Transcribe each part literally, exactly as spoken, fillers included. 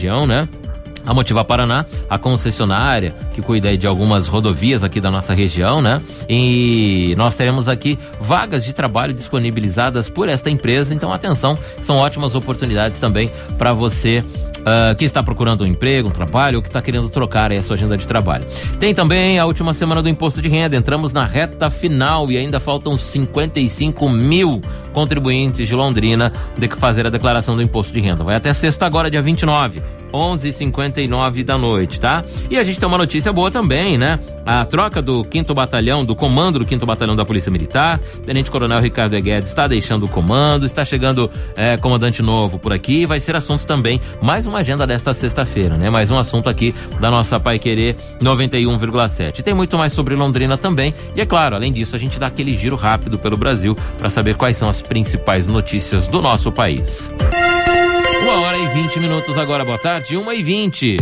região, né? A Motiva Paraná, a concessionária que cuida aí de algumas rodovias aqui da nossa região, né? E nós teremos aqui vagas de trabalho disponibilizadas por esta empresa, então atenção, são ótimas oportunidades também para você uh, que está procurando um emprego, um trabalho ou que está querendo trocar aí a sua agenda de trabalho. Tem também a última semana do imposto de renda, entramos na reta final e ainda faltam cinquenta e cinco mil contribuintes de Londrina de fazer a declaração do imposto de renda. Vai até sexta agora, dia vinte e nove. onze e cinquenta e nove da noite, tá? E a gente tem uma notícia boa também, né? A troca do quinto Batalhão, do comando do quinto Batalhão da Polícia Militar, Tenente Coronel Ricardo Guedes está deixando o comando, está chegando é, comandante novo por aqui, vai ser assunto também, mais uma agenda desta sexta-feira, né? Mais um assunto aqui da nossa Paiquerê noventa e um vírgula sete. Tem muito mais sobre Londrina também, e é claro, além disso, a gente dá aquele giro rápido pelo Brasil para saber quais são as principais notícias do nosso país. Uma hora e vinte minutos agora, boa tarde, uma e vinte.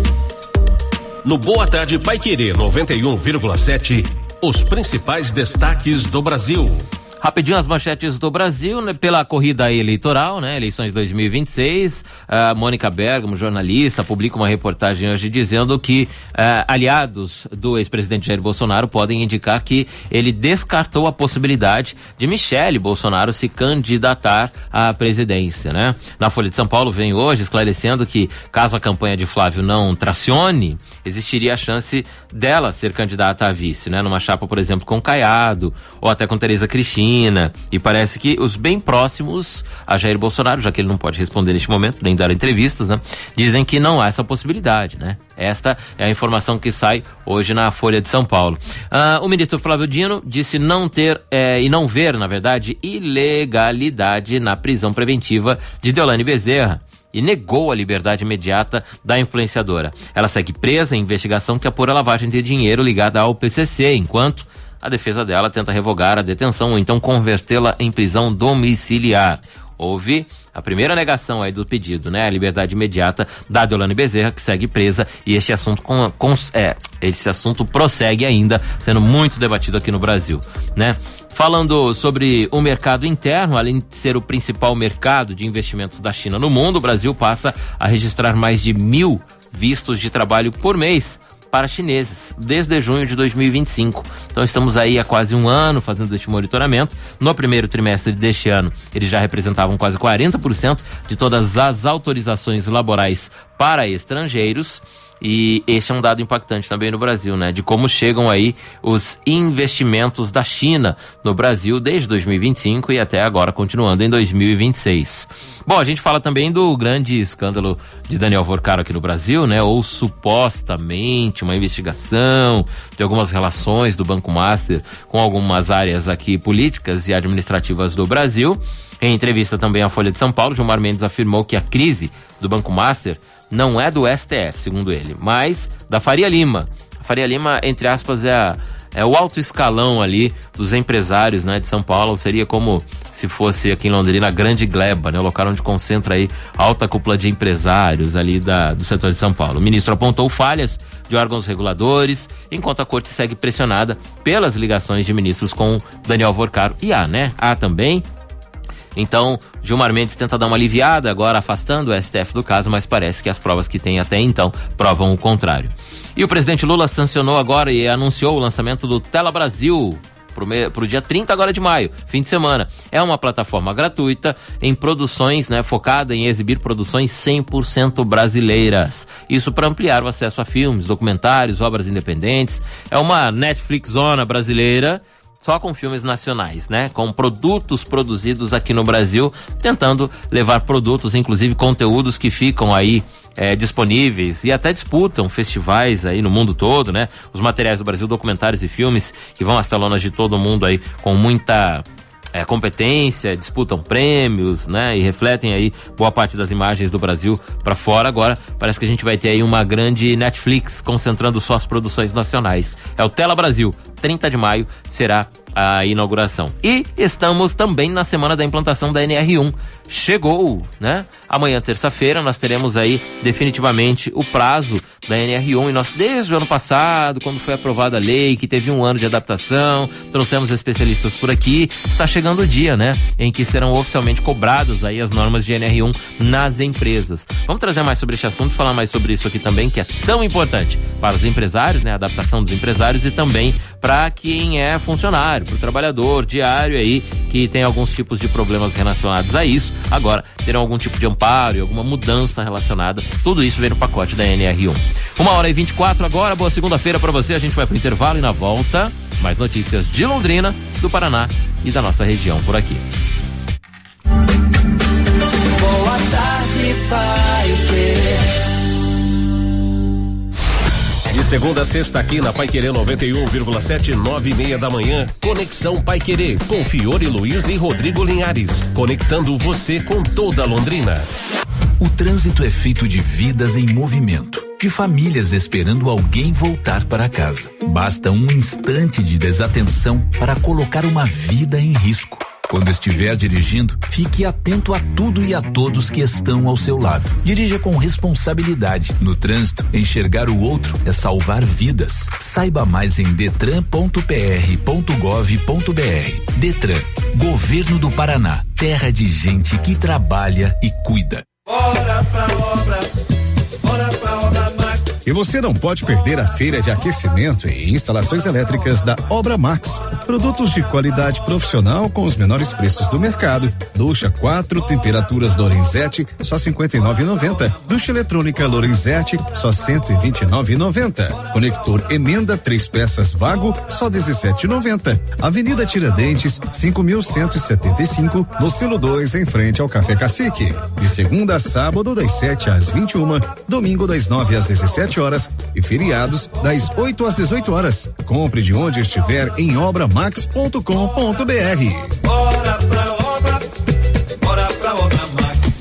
No Boa Tarde Paiquerê noventa e um vírgula sete, os principais destaques do Brasil. Rapidinho as manchetes do Brasil, né? Pela corrida eleitoral, né? Eleições dois mil e vinte e seis, a Mônica Bergamo, jornalista, publica uma reportagem hoje dizendo que uh, aliados do ex-presidente Jair Bolsonaro podem indicar que ele descartou a possibilidade de Michele Bolsonaro se candidatar à presidência, né? Na Folha de São Paulo vem hoje esclarecendo que caso a campanha de Flávio não tracione, existiria a chance dela ser candidata a vice, né? Numa chapa, por exemplo, com Caiado ou até com Tereza Cristina. E parece que os bem próximos a Jair Bolsonaro, já que ele não pode responder neste momento, nem dar entrevistas, né? Dizem que não há essa possibilidade, né? Esta é a informação que sai hoje na Folha de São Paulo. Ah, o ministro Flávio Dino disse não ter eh, e não ver, na verdade, ilegalidade na prisão preventiva de Deolane Bezerra e negou a liberdade imediata da influenciadora. Ela segue presa em investigação que apura a lavagem de dinheiro ligada ao P C C, enquanto a defesa dela tenta revogar a detenção ou então convertê-la em prisão domiciliar. Houve a primeira negação aí do pedido, né? A liberdade imediata da Deolane Bezerra, que segue presa, e este assunto com, com, é, esse assunto prossegue ainda, sendo muito debatido aqui no Brasil, né? Falando sobre o mercado interno, além de ser o principal mercado de investimentos da China no mundo, o Brasil passa a registrar mais de mil vistos de trabalho por mês para chineses, desde junho de dois mil e vinte e cinco. Então estamos aí há quase um ano fazendo este monitoramento. No primeiro trimestre deste ano, eles já representavam quase quarenta por cento de todas as autorizações laborais para estrangeiros. E este é um dado impactante também no Brasil, né? De como chegam aí os investimentos da China no Brasil desde dois mil e vinte e cinco e até agora continuando em dois mil e vinte e seis. Bom, a gente fala também do grande escândalo de Daniel Vorcaro aqui no Brasil, né? Ou supostamente uma investigação de algumas relações do Banco Master com algumas áreas aqui políticas e administrativas do Brasil. Em entrevista também à Folha de São Paulo, Gilmar Mendes afirmou que a crise do Banco Master não é do S T F, segundo ele, mas da Faria Lima. A Faria Lima, entre aspas, é, a, é o alto escalão ali dos empresários, né, de São Paulo. Seria como se fosse aqui em Londrina a grande gleba, né, o local onde concentra aí a alta cúpula de empresários ali da, do setor de São Paulo. O ministro apontou falhas de órgãos reguladores, enquanto a corte segue pressionada pelas ligações de ministros com Daniel Vorcaro. E há, né? Há também. Então, Gilmar Mendes tenta dar uma aliviada, agora afastando o S T F do caso, mas parece que as provas que tem até então provam o contrário. E o presidente Lula sancionou agora e anunciou o lançamento do Tela Brasil para o dia trinta agora de maio, fim de semana. É uma plataforma gratuita em produções, né, focada em exibir produções cem por cento brasileiras. Isso para ampliar o acesso a filmes, documentários, obras independentes. É uma Netflix zona brasileira, só com filmes nacionais, né? Com produtos produzidos aqui no Brasil, tentando levar produtos, inclusive conteúdos que ficam aí é, disponíveis e até disputam festivais aí no mundo todo, né? Os materiais do Brasil, documentários e filmes que vão às telonas de todo mundo aí com muita é, competência, disputam prêmios, né? E refletem aí boa parte das imagens do Brasil para fora. Agora parece que a gente vai ter aí uma grande Netflix concentrando só as produções nacionais. É o Tela Brasil, trinta de maio, será a inauguração. E estamos também na semana da implantação da N R um. Chegou, né? Amanhã, terça-feira, nós teremos aí definitivamente o prazo da N R um, e nós desde o ano passado, quando foi aprovada a lei, que teve um ano de adaptação, trouxemos especialistas por aqui, está chegando o dia, né? Em que serão oficialmente cobradas aí as normas de N R um nas empresas. Vamos trazer mais sobre este assunto, falar mais sobre isso aqui também, que é tão importante para os empresários, né? A adaptação dos empresários e também para quem é funcionário, para o trabalhador diário aí, que tem alguns tipos de problemas relacionados a isso. Agora, terão algum tipo de amparo e alguma mudança relacionada. Tudo isso vem no pacote da N R um. Uma hora e vinte e quatro agora, boa segunda-feira para você. A gente vai pro intervalo e na volta, mais notícias de Londrina, do Paraná e da nossa região por aqui. Boa tarde, Paiquerê. De segunda a sexta aqui na Paiquerê noventa e um vírgula sete, nove e meia da manhã, Conexão Paiquerê, com Fiore Luiz e Rodrigo Linhares, conectando você com toda Londrina. O trânsito é feito de vidas em movimento, de famílias esperando alguém voltar para casa. Basta um instante de desatenção para colocar uma vida em risco. Quando estiver dirigindo, fique atento a tudo e a todos que estão ao seu lado. Dirija com responsabilidade. No trânsito, enxergar o outro é salvar vidas. Saiba mais em detran ponto p r ponto gov ponto b r. Detran, Governo do Paraná, terra de gente que trabalha e cuida. Bora pra obra, bora pra obra Max. E você não pode perder a feira de aquecimento e instalações elétricas da Obra Max. Produtos de qualidade profissional com os menores preços do mercado. Ducha quatro temperaturas Lorenzetti, só cinquenta e nove reais e noventa centavos. Ducha eletrônica Lorenzetti, só cento e vinte e nove reais e noventa centavos. Conector emenda três peças Vago, só dezessete reais e noventa centavos. Avenida Tiradentes, cinco mil cento e setenta e cinco, no Silo dois, em frente ao Café Cacique. De segunda a sábado, das sete às vinte e uma, domingo das nove às dezessete horas e feriados das oito às dezoito horas. Compre de onde estiver em obra max ponto com ponto b r. Bora pra obra, bora pra obra Max.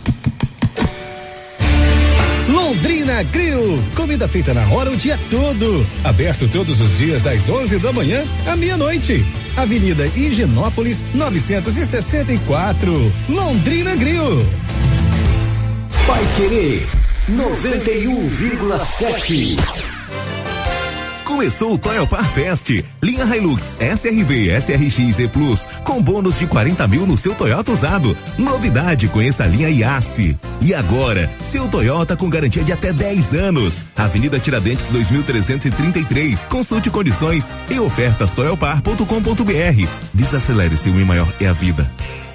Londrina Grill, comida feita na hora o dia todo. Aberto todos os dias das onze da manhã à meia-noite. Avenida Higienópolis novecentos e sessenta e quatro. Londrina Grill. Paiquerê noventa e um vírgula sete. Começou o Toyopar Fest, linha Hilux, S R V, S R X e Plus, com bônus de quarenta mil no seu Toyota usado. Novidade, conheça a linha Yasse. E agora, seu Toyota com garantia de até dez anos. Avenida Tiradentes dois mil trezentos e trinta e três. Consulte condições e ofertas toyopar ponto com ponto b r. Desacelere, seu I maior é a vida.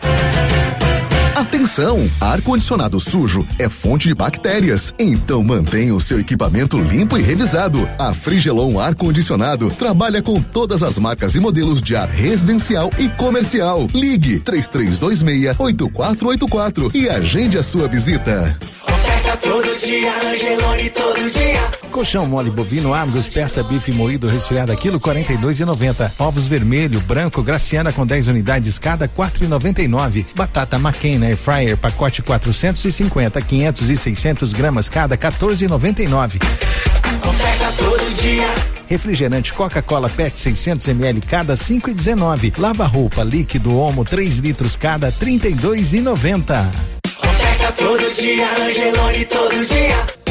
Atenção! Ar-condicionado sujo é fonte de bactérias, então mantenha o seu equipamento limpo e revisado. A Frigelon Ar-Condicionado trabalha com todas as marcas e modelos de ar residencial e comercial. Ligue três três dois seis, oito quatro oito quatro e agende a sua visita. Oferta todo dia, Angelone todo dia. Colchão mole bovino Argos, peça bife moído resfriado quilo quarenta e dois reais e noventa centavos. Ovos vermelho, branco, Graciana com dez unidades cada quatro reais e noventa e nove centavos. Batata McCain Air Fryer pacote quatrocentos e cinquenta, quinhentos e seiscentos gramas cada quatorze reais e noventa e nove centavos. Oferta todo dia. Refrigerante Coca-Cola P E T seiscentos mililitros cada cinco reais e dezenove centavos. Lava roupa líquido Omo três litros cada trinta e dois reais e noventa centavos. Oferta todo dia, Angelone todo dia.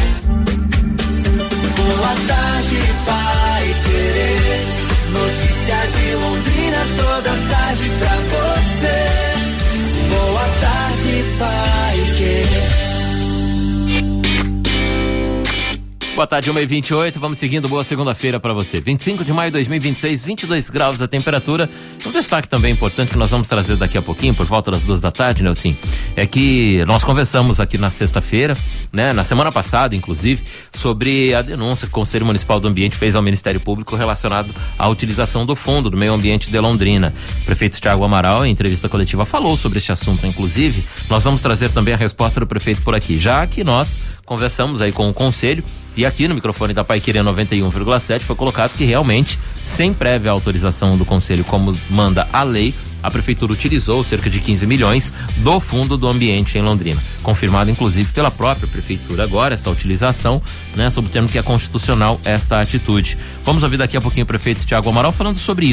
Boa tarde, Paiquerê. Notícia de Londrina toda tarde pra você. Boa tarde, Paiquerê. Boa tarde, uma e vinte e oito, vamos seguindo, boa segunda-feira para você. vinte e cinco de maio de dois mil e vinte e seis, vinte e dois graus a temperatura. Um destaque também importante que nós vamos trazer daqui a pouquinho, por volta das duas da tarde, Nelson, é que nós conversamos aqui na sexta-feira, né, na semana passada, inclusive, sobre a denúncia que o Conselho Municipal do Ambiente fez ao Ministério Público relacionado à utilização do Fundo do Meio Ambiente de Londrina. O prefeito Thiago Amaral, em entrevista coletiva, falou sobre este assunto, inclusive. Nós vamos trazer também a resposta do prefeito por aqui, já que nós conversamos aí com o Conselho. E aqui no microfone da Paiquerê noventa e um vírgula sete foi colocado que realmente, sem prévia autorização do Conselho, como manda a lei, a Prefeitura utilizou cerca de quinze milhões do Fundo do Ambiente em Londrina. Confirmado, inclusive, pela própria Prefeitura agora, essa utilização, né, sob o termo que é constitucional esta atitude. Vamos ouvir daqui a pouquinho o prefeito Thiago Amaral falando sobre isso,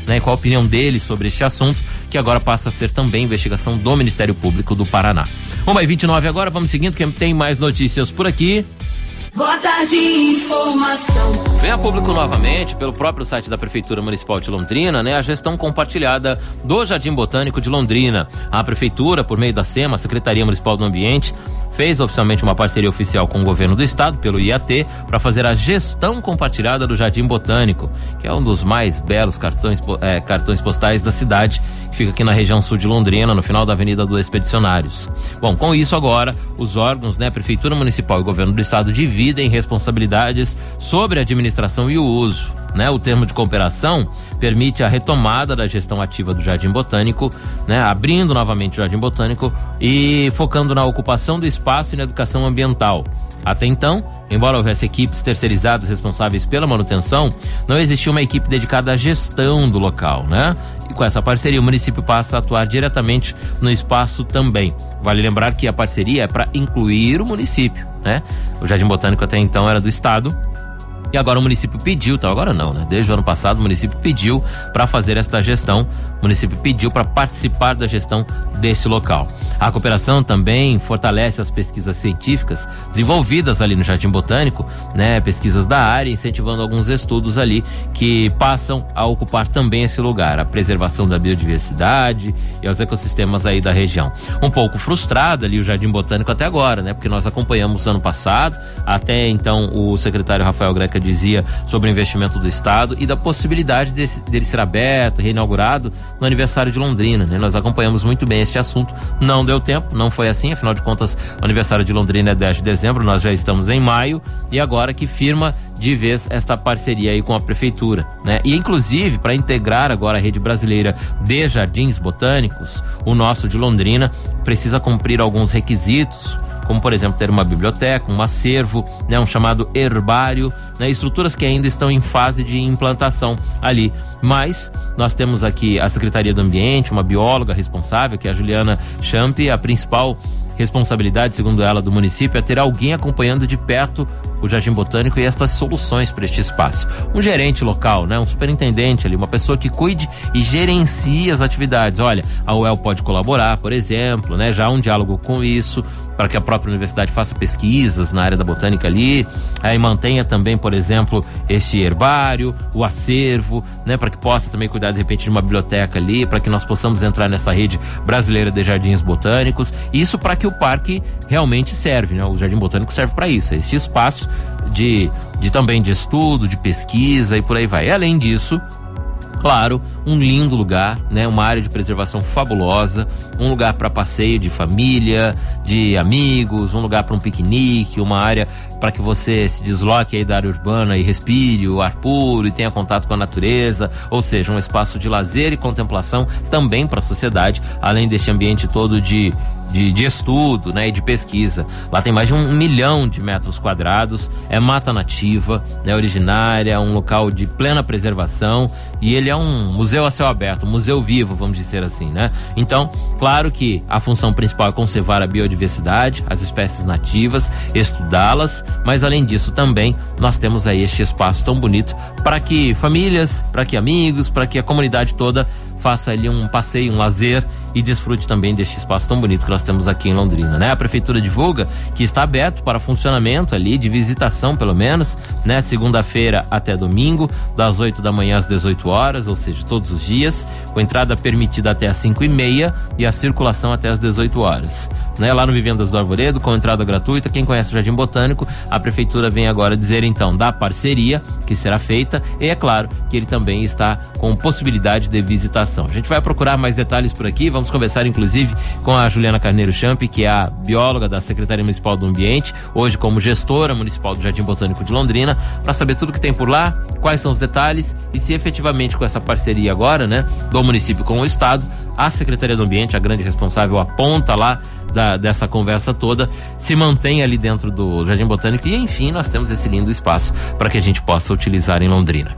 né? Qual a opinião dele sobre este assunto, que agora passa a ser também investigação do Ministério Público do Paraná. uma e vinte e nove agora, vamos seguindo, que tem mais notícias por aqui. Boa tarde, informação. Vem a público novamente, pelo próprio site da Prefeitura Municipal de Londrina, né, a gestão compartilhada do Jardim Botânico de Londrina. A Prefeitura, por meio da SEMA, a Secretaria Municipal do Ambiente, fez oficialmente uma parceria oficial com o governo do estado, pelo I A T, para fazer a gestão compartilhada do Jardim Botânico, que é um dos mais belos cartões, é, cartões postais da cidade, que fica aqui na região sul de Londrina, no final da Avenida dos Expedicionários. Bom, com isso agora, os órgãos, né, Prefeitura Municipal e Governo do Estado dividem responsabilidades sobre a administração e o uso, né? O termo de cooperação permite a retomada da gestão ativa do Jardim Botânico, né, abrindo novamente o Jardim Botânico e focando na ocupação do espaço e na educação ambiental. Até então, embora houvesse equipes terceirizadas responsáveis pela manutenção, não existia uma equipe dedicada à gestão do local, né? E com essa parceria, o município passa a atuar diretamente no espaço também. Vale lembrar que a parceria é para incluir o município, né? O Jardim Botânico até então era do estado, e agora o município pediu, então agora não, né? Desde o ano passado o município pediu para fazer esta gestão, o município pediu para participar da gestão deste local. A cooperação também fortalece as pesquisas científicas desenvolvidas ali no Jardim Botânico, né? Pesquisas da área, incentivando alguns estudos ali que passam a ocupar também esse lugar, a preservação da biodiversidade e os ecossistemas aí da região. Um pouco frustrado ali o Jardim Botânico até agora, né? Porque nós acompanhamos ano passado, até então o secretário Rafael Greca dizia sobre o investimento do estado e da possibilidade desse, dele ser aberto, reinaugurado no aniversário de Londrina, né? Nós acompanhamos muito bem este assunto, não deu tempo, não foi assim, afinal de contas o aniversário de Londrina é dez de dezembro, nós já estamos em maio, e agora que firma de vez esta parceria aí com a prefeitura, né? E inclusive para integrar agora a rede brasileira de jardins botânicos, o nosso de Londrina precisa cumprir alguns requisitos, como por exemplo ter uma biblioteca, um acervo, né, um chamado herbário, né, estruturas que ainda estão em fase de implantação ali. Mas nós temos aqui a Secretaria do Ambiente, uma bióloga responsável, que é a Juliana Champ. A principal responsabilidade, segundo ela, do município é ter alguém acompanhando de perto o Jardim Botânico e estas soluções para este espaço. Um gerente local, né, um superintendente ali, uma pessoa que cuide e gerencie as atividades. Olha, a U E L pode colaborar, por exemplo, né, já há um diálogo com isso, para que a própria universidade faça pesquisas na área da botânica ali, aí mantenha também, por exemplo, este herbário, o acervo, né, para que possa também cuidar de repente de uma biblioteca ali, para que nós possamos entrar nessa rede brasileira de jardins botânicos. Isso para que o parque realmente serve, né? O Jardim Botânico serve para isso, este espaço de, de também de estudo, de pesquisa e por aí vai. E além disso, claro, um lindo lugar, né? Uma área de preservação fabulosa, um lugar para passeio de família, de amigos, um lugar para um piquenique, uma área para que você se desloque aí da área urbana e respire o ar puro e tenha contato com a natureza, ou seja, um espaço de lazer e contemplação também para a sociedade, além deste ambiente todo de De, de estudo, né, e de pesquisa. Lá tem mais de um milhão de metros quadrados, é mata nativa, né, originária, é um local de plena preservação, e ele é um museu a céu aberto, um museu vivo, vamos dizer assim, né? Então, claro que a função principal é conservar a biodiversidade, as espécies nativas, estudá-las, mas além disso também nós temos aí este espaço tão bonito para que famílias, para que amigos, para que a comunidade toda faça ali um passeio, um lazer e desfrute também deste espaço tão bonito que nós temos aqui em Londrina, né? A prefeitura divulga que está aberto para funcionamento ali, de visitação pelo menos, né? Segunda-feira até domingo, das oito da manhã às dezoito horas, ou seja, todos os dias, com entrada permitida até às cinco e meia e a circulação até às dezoito horas. Né? Lá no Vivendas do Arvoredo, com entrada gratuita. Quem conhece o Jardim Botânico, a prefeitura vem agora dizer então da parceria que será feita, e é claro que ele também está com possibilidade de visitação. A gente vai procurar mais detalhes por aqui, vamos conversar inclusive com a Juliana Carneiro Champ, que é a bióloga da Secretaria Municipal do Ambiente, hoje como gestora municipal do Jardim Botânico de Londrina, para saber tudo que tem por lá, quais são os detalhes e se efetivamente com essa parceria agora, né, do município com o estado, a Secretaria do Ambiente, a grande responsável, aponta lá Da, dessa conversa toda, se mantém ali dentro do Jardim Botânico, e enfim, nós temos esse lindo espaço para que a gente possa utilizar em Londrina.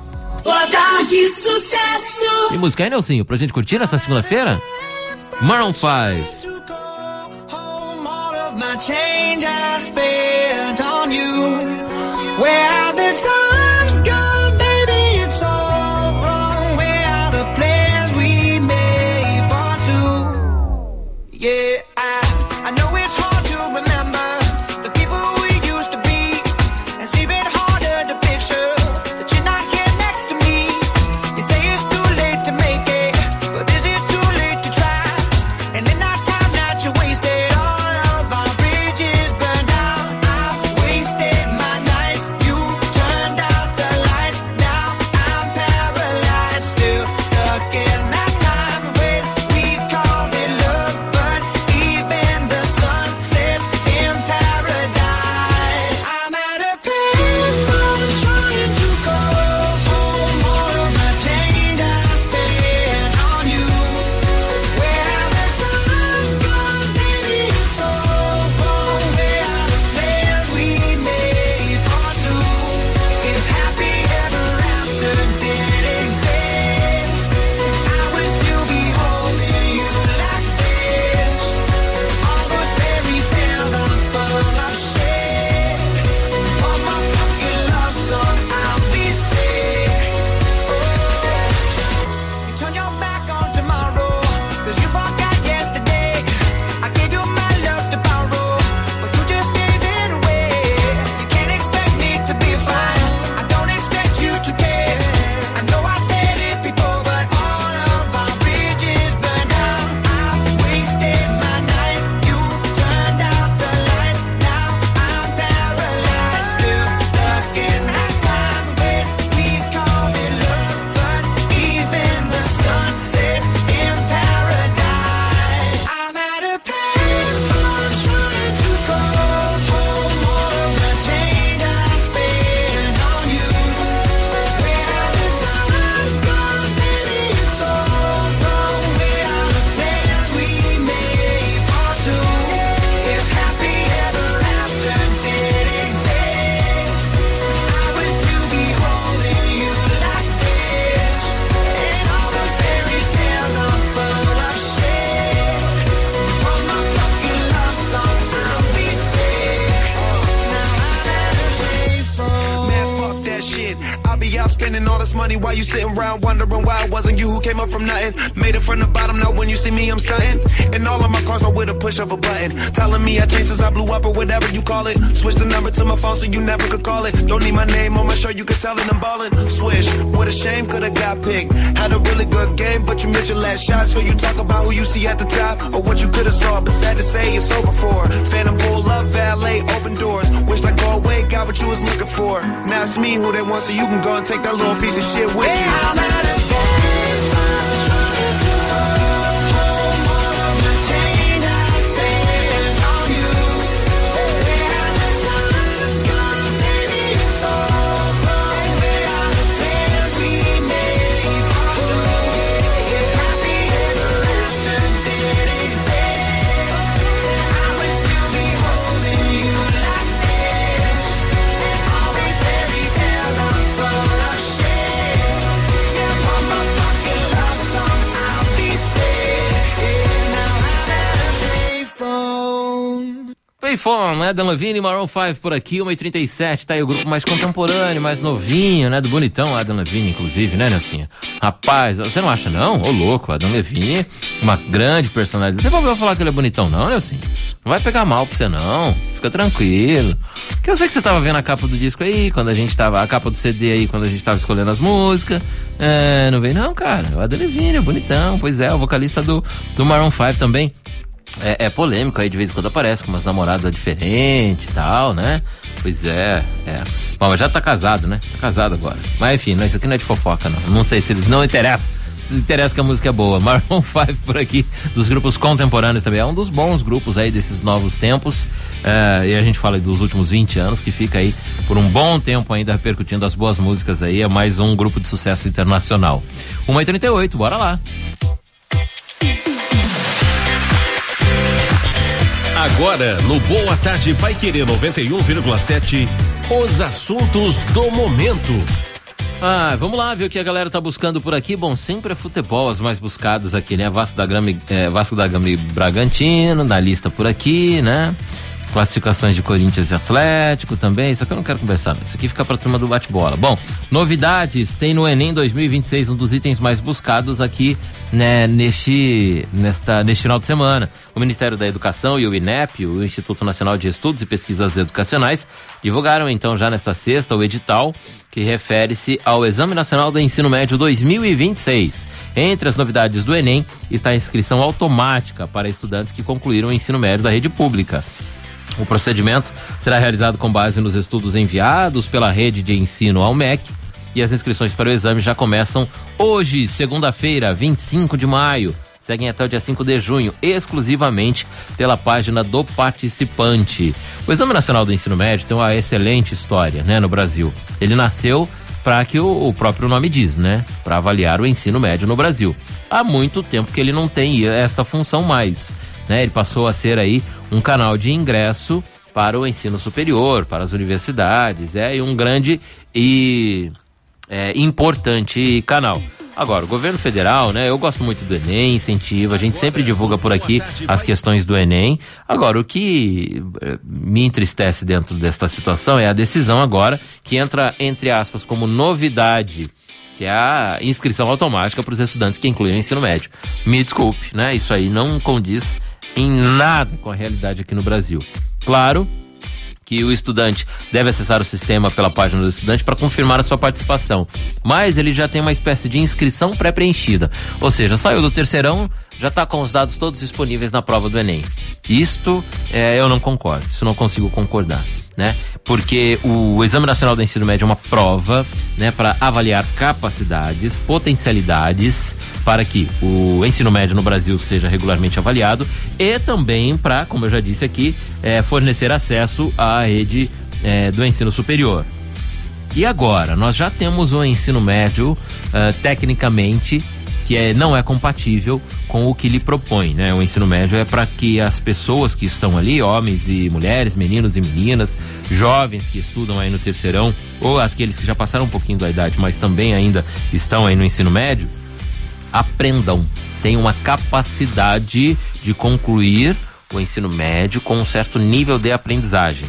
Boa tarde, sucesso! Tem música aí, Nelsinho, pra gente curtir nessa segunda-feira? Maroon five. Where the times gone, baby, it's all wrong. Where out spending all this money while you sitting around wondering why it wasn't you who came up from nothing. Made it from the bottom, now when you see me, I'm stunting. And all of my cars are with a push of a button. Telling me I changed since I blew up or whatever you call it. Switch the number to my phone so you never could call it. Don't need my name on my shirt, you could tell it I'm ballin'. Swish, what a shame, could've got picked. Had a really good game, but you missed your last shot. So you talk about who you see at the top or what you could've saw. But sad to say, it's over for. Phantom pull up, valet, open doors. Wished I go away, got what you was looking for. Now it's me who they want, so you can go and take that little piece of shit with you. I'm at a Payphone, né? Dan Levine e Maroon cinco por aqui, uma e trinta e sete, tá aí o grupo mais contemporâneo, mais novinho, né? Do bonitão Adam Levine, inclusive, né, Nelsinha? Rapaz, você não acha não? Ô louco, Adam Levine, uma grande personalidade. Não tem problema falar que ele é bonitão não, Nelsinha? Não vai pegar mal pra você não, fica tranquilo. Que eu sei que você tava vendo a capa do disco aí, quando a gente tava, a capa do C D aí, quando a gente tava escolhendo as músicas. É, não vem não, cara, o Adam Levine é bonitão, pois é, o vocalista do, do Maroon cinco também. É, é polêmico aí, de vez em quando aparece com umas namoradas diferentes e tal, né? Pois é, é. Bom, mas já tá casado, né? Tá casado agora. Mas enfim, não, isso aqui não é de fofoca, não. Não sei se eles não interessa. Se interessa que a música é boa. Maroon cinco por aqui, dos grupos contemporâneos também. É um dos bons grupos aí desses novos tempos. É, e a gente fala dos últimos vinte anos, que fica aí por um bom tempo ainda repercutindo as boas músicas aí. É mais um grupo de sucesso internacional. uma e trinta e oito, bora lá. Agora, no Boa Tarde Paiquerê noventa e um vírgula sete, os assuntos do momento. Ah, vamos lá ver o que a galera tá buscando por aqui. Bom, sempre é futebol, os mais buscados aqui, né? Vasco da Gama, é, Vasco da Gama e Bragantino, na lista por aqui, né? Classificações de Corinthians e Atlético também. Isso aqui eu não quero conversar, isso aqui fica pra turma do bate-bola. Bom, novidades, tem no Enem dois mil e vinte e seis um dos itens mais buscados aqui, né, neste, nesta, neste final de semana. O Ministério da Educação e o INEP, o Instituto Nacional de Estudos e Pesquisas Educacionais, divulgaram então já nesta sexta o edital que refere-se ao Exame Nacional do Ensino Médio dois mil e vinte e seis. Entre as novidades do Enem está a inscrição automática para estudantes que concluíram o ensino médio da rede pública. O procedimento será realizado com base nos estudos enviados pela rede de ensino ao M E C e as inscrições para o exame já começam hoje, segunda-feira, vinte e cinco de maio. Seguem até o dia cinco de junho, exclusivamente pela página do participante. O Exame Nacional do Ensino Médio tem uma excelente história, né, no Brasil. Ele nasceu para que o, o próprio nome diz, né, para avaliar o ensino médio no Brasil. Há muito tempo que ele não tem esta função mais, né? Ele passou a ser aí um canal de ingresso para o ensino superior, para as universidades, é, e um grande e é, importante canal. Agora, o governo federal, né, eu gosto muito do Enem, incentiva, a gente sempre divulga por aqui as questões do Enem. Agora, o que eh, me entristece dentro desta situação é a decisão agora, que entra, entre aspas, como novidade, que é a inscrição automática para os estudantes que incluem o ensino médio. Me desculpe, né, isso aí não condiz em nada com a realidade aqui no Brasil. Claro que o estudante deve acessar o sistema pela página do estudante para confirmar a sua participação, mas ele já tem uma espécie de inscrição pré-preenchida, ou seja, saiu do terceirão, já está com os dados todos disponíveis na prova do Enem. Isto é, eu não concordo, isso não consigo concordar, né? Porque o Exame Nacional do Ensino Médio é uma prova, né, para avaliar capacidades, potencialidades, para que o ensino médio no Brasil seja regularmente avaliado e também para, como eu já disse aqui, é, fornecer acesso à rede é, do ensino superior. E agora, nós já temos o ensino médio, uh, tecnicamente, que é, não é compatível com o que lhe propõe, né? O ensino médio é para que as pessoas que estão ali, homens e mulheres, meninos e meninas, jovens que estudam aí no terceirão, ou aqueles que já passaram um pouquinho da idade, mas também ainda estão aí no ensino médio, aprendam, tenham uma capacidade de concluir o ensino médio com um certo nível de aprendizagem.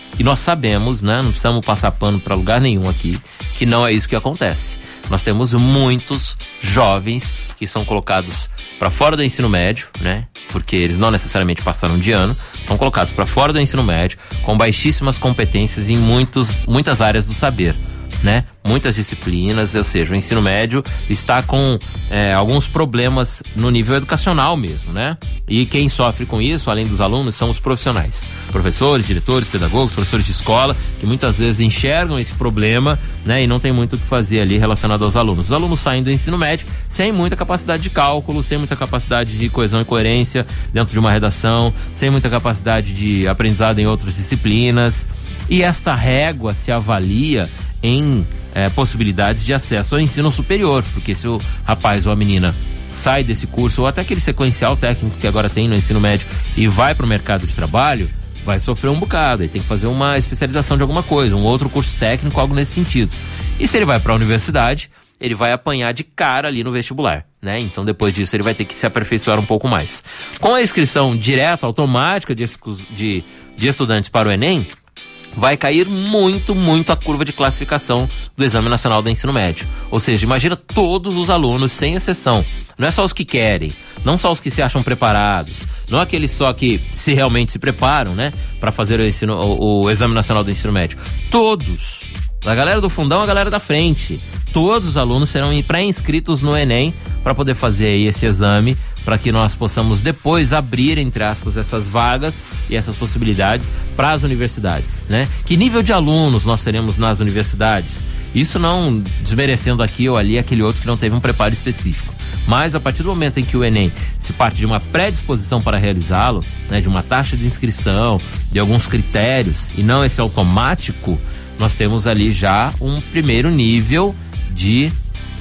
E nós sabemos, né, não precisamos passar pano para lugar nenhum aqui, que não é isso que acontece. Nós temos muitos jovens que são colocados para fora do ensino médio, né? Porque eles não necessariamente passaram de ano, são colocados para fora do ensino médio com baixíssimas competências em muitos, muitas áreas do saber, né? Muitas disciplinas, ou seja, o ensino médio está com é, alguns problemas no nível educacional mesmo, né? E quem sofre com isso, além dos alunos, são os profissionais, professores, diretores, pedagogos, professores de escola, que muitas vezes enxergam esse problema, né? E não tem muito o que fazer ali relacionado aos alunos. Os alunos saem do ensino médio sem muita capacidade de cálculo, sem muita capacidade de coesão e coerência dentro de uma redação, sem muita capacidade de aprendizado em outras disciplinas. E esta régua se avalia em é, possibilidades de acesso ao ensino superior, porque se o rapaz ou a menina sai desse curso, ou até aquele sequencial técnico que agora tem no ensino médio e vai para o mercado de trabalho, vai sofrer um bocado, ele tem que fazer uma especialização de alguma coisa, um outro curso técnico, algo nesse sentido. E se ele vai para a universidade, ele vai apanhar de cara ali no vestibular, né? Então depois disso ele vai ter que se aperfeiçoar um pouco mais. Com a inscrição direta, automática de, de, de estudantes para o Enem, vai cair muito, muito a curva de classificação do Exame Nacional do Ensino Médio. Ou seja, imagina todos os alunos, sem exceção. Não é só os que querem, não só os que se acham preparados, não aqueles só que se realmente se preparam, né, para fazer o, ensino, o, o Exame Nacional do Ensino Médio. Todos, da galera do fundão, a galera da frente, todos os alunos serão pré-inscritos no Enem para poder fazer aí esse exame, para que nós possamos depois abrir, entre aspas, essas vagas e essas possibilidades para as universidades, né? Que nível de alunos nós teremos nas universidades? Isso não desmerecendo aqui ou ali aquele outro que não teve um preparo específico. Mas a partir do momento em que o Enem se parte de uma predisposição para realizá-lo, né, de uma taxa de inscrição, de alguns critérios, e não esse automático, nós temos ali já um primeiro nível de,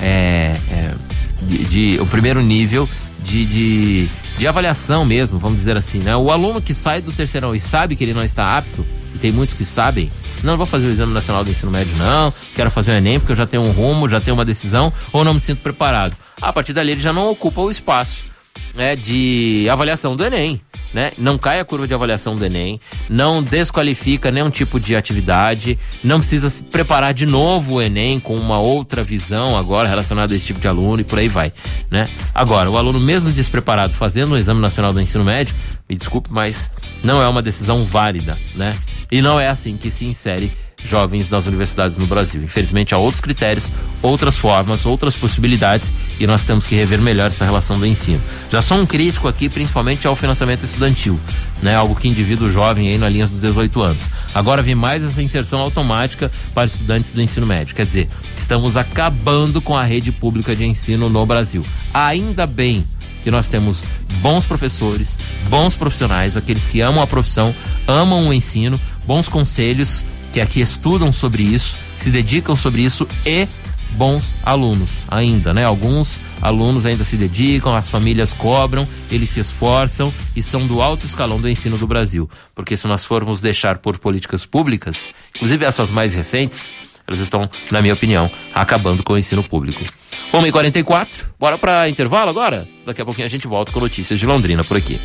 é, é, de, de o primeiro nível de, de, de avaliação mesmo, vamos dizer assim, né? O aluno que sai do terceirão e sabe que ele não está apto, e tem muitos que sabem, não, não vou fazer o Exame Nacional do Ensino Médio não, quero fazer o Enem porque eu já tenho um rumo, já tenho uma decisão, ou não me sinto preparado. A partir dali ele já não ocupa o espaço, né, de avaliação do Enem, né? Não cai a curva de avaliação do Enem, não desqualifica nenhum tipo de atividade, não precisa se preparar de novo o Enem com uma outra visão agora relacionada a esse tipo de aluno e por aí vai, né? Agora, o aluno mesmo despreparado fazendo o Exame Nacional do Ensino Médio, me desculpe, mas não é uma decisão válida, né? E não é assim que se insere jovens nas universidades no Brasil. Infelizmente há outros critérios, outras formas, outras possibilidades, e nós temos que rever melhor essa relação do ensino. Já sou um crítico aqui, principalmente ao financiamento estudantil, né? Algo que indivíduo jovem aí na linha dos dezoito anos. Agora vem mais essa inserção automática para estudantes do ensino médio. Quer dizer, estamos acabando com a rede pública de ensino no Brasil. Ainda bem que nós temos bons professores, bons profissionais, aqueles que amam a profissão, amam o ensino, bons conselhos, que aqui estudam sobre isso, se dedicam sobre isso, e bons alunos ainda, né? Alguns alunos ainda se dedicam, as famílias cobram, eles se esforçam e são do alto escalão do ensino do Brasil. Porque se nós formos deixar por políticas públicas, inclusive essas mais recentes, elas estão, na minha opinião, acabando com o ensino público. uma e quarenta e quatro, bora para intervalo agora? Daqui a pouquinho a gente volta com notícias de Londrina por aqui.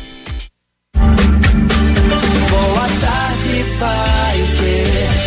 Boa tarde, Pai.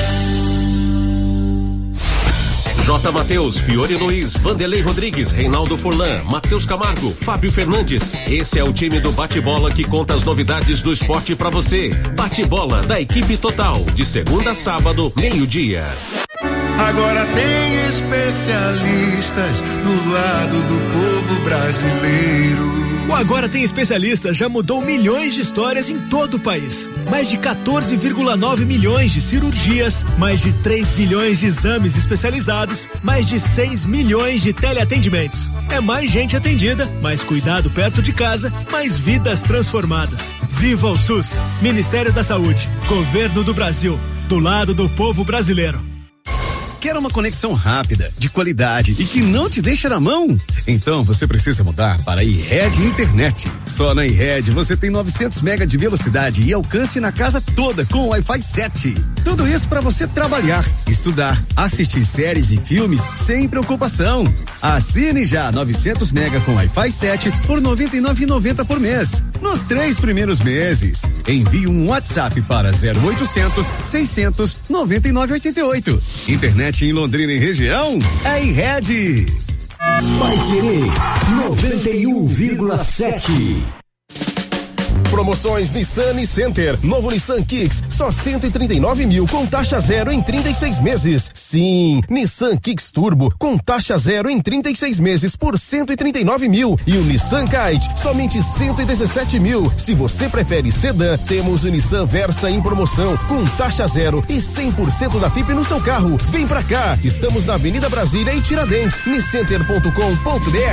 J. Mateus, Fiore Luiz, Vanderlei Rodrigues, Reinaldo Furlan, Matheus Camargo, Fábio Fernandes. Esse é o time do Bate-Bola que conta as novidades do esporte pra você. Bate-Bola da equipe total, de segunda a sábado, meio-dia. Agora tem especialistas do lado do povo brasileiro. O Agora Tem Especialistas já mudou milhões de histórias em todo o país. Mais de quatorze vírgula nove milhões de cirurgias, mais de três bilhões de exames especializados, mais de seis milhões de teleatendimentos. É mais gente atendida, mais cuidado perto de casa, mais vidas transformadas. Viva o SUS! Ministério da Saúde, Governo do Brasil, do lado do povo brasileiro. Quer uma conexão rápida, de qualidade e que não te deixa na mão? Então você precisa mudar para a iRed Internet. Só na iRed você tem novecentos mega de velocidade e alcance na casa toda com Wi-Fi sete. Tudo isso para você trabalhar, estudar, assistir séries e filmes sem preocupação. Assine já novecentos mega com Wi-Fi sete por noventa e nove reais e noventa centavos por mês. Nos três primeiros meses. Envie um WhatsApp para zero oitocentos, seiscentos, noventa e nove oitenta e oito. Internet em Londrina e região é em Rede. Vai Querer noventa e um vírgula sete. Promoções Nissan e Center. Novo Nissan Kicks, só cento e trinta e nove mil com taxa zero em trinta e seis meses. Sim, Nissan Kicks Turbo com taxa zero em trinta e seis meses por cento e trinta e nove mil. E o Nissan Kite, somente cento e dezessete mil. Se você prefere sedã, temos o Nissan Versa em promoção com taxa zero e cem por cento da F I P no seu carro. Vem pra cá, estamos na Avenida Brasília e Tiradentes, niscenter ponto com ponto br.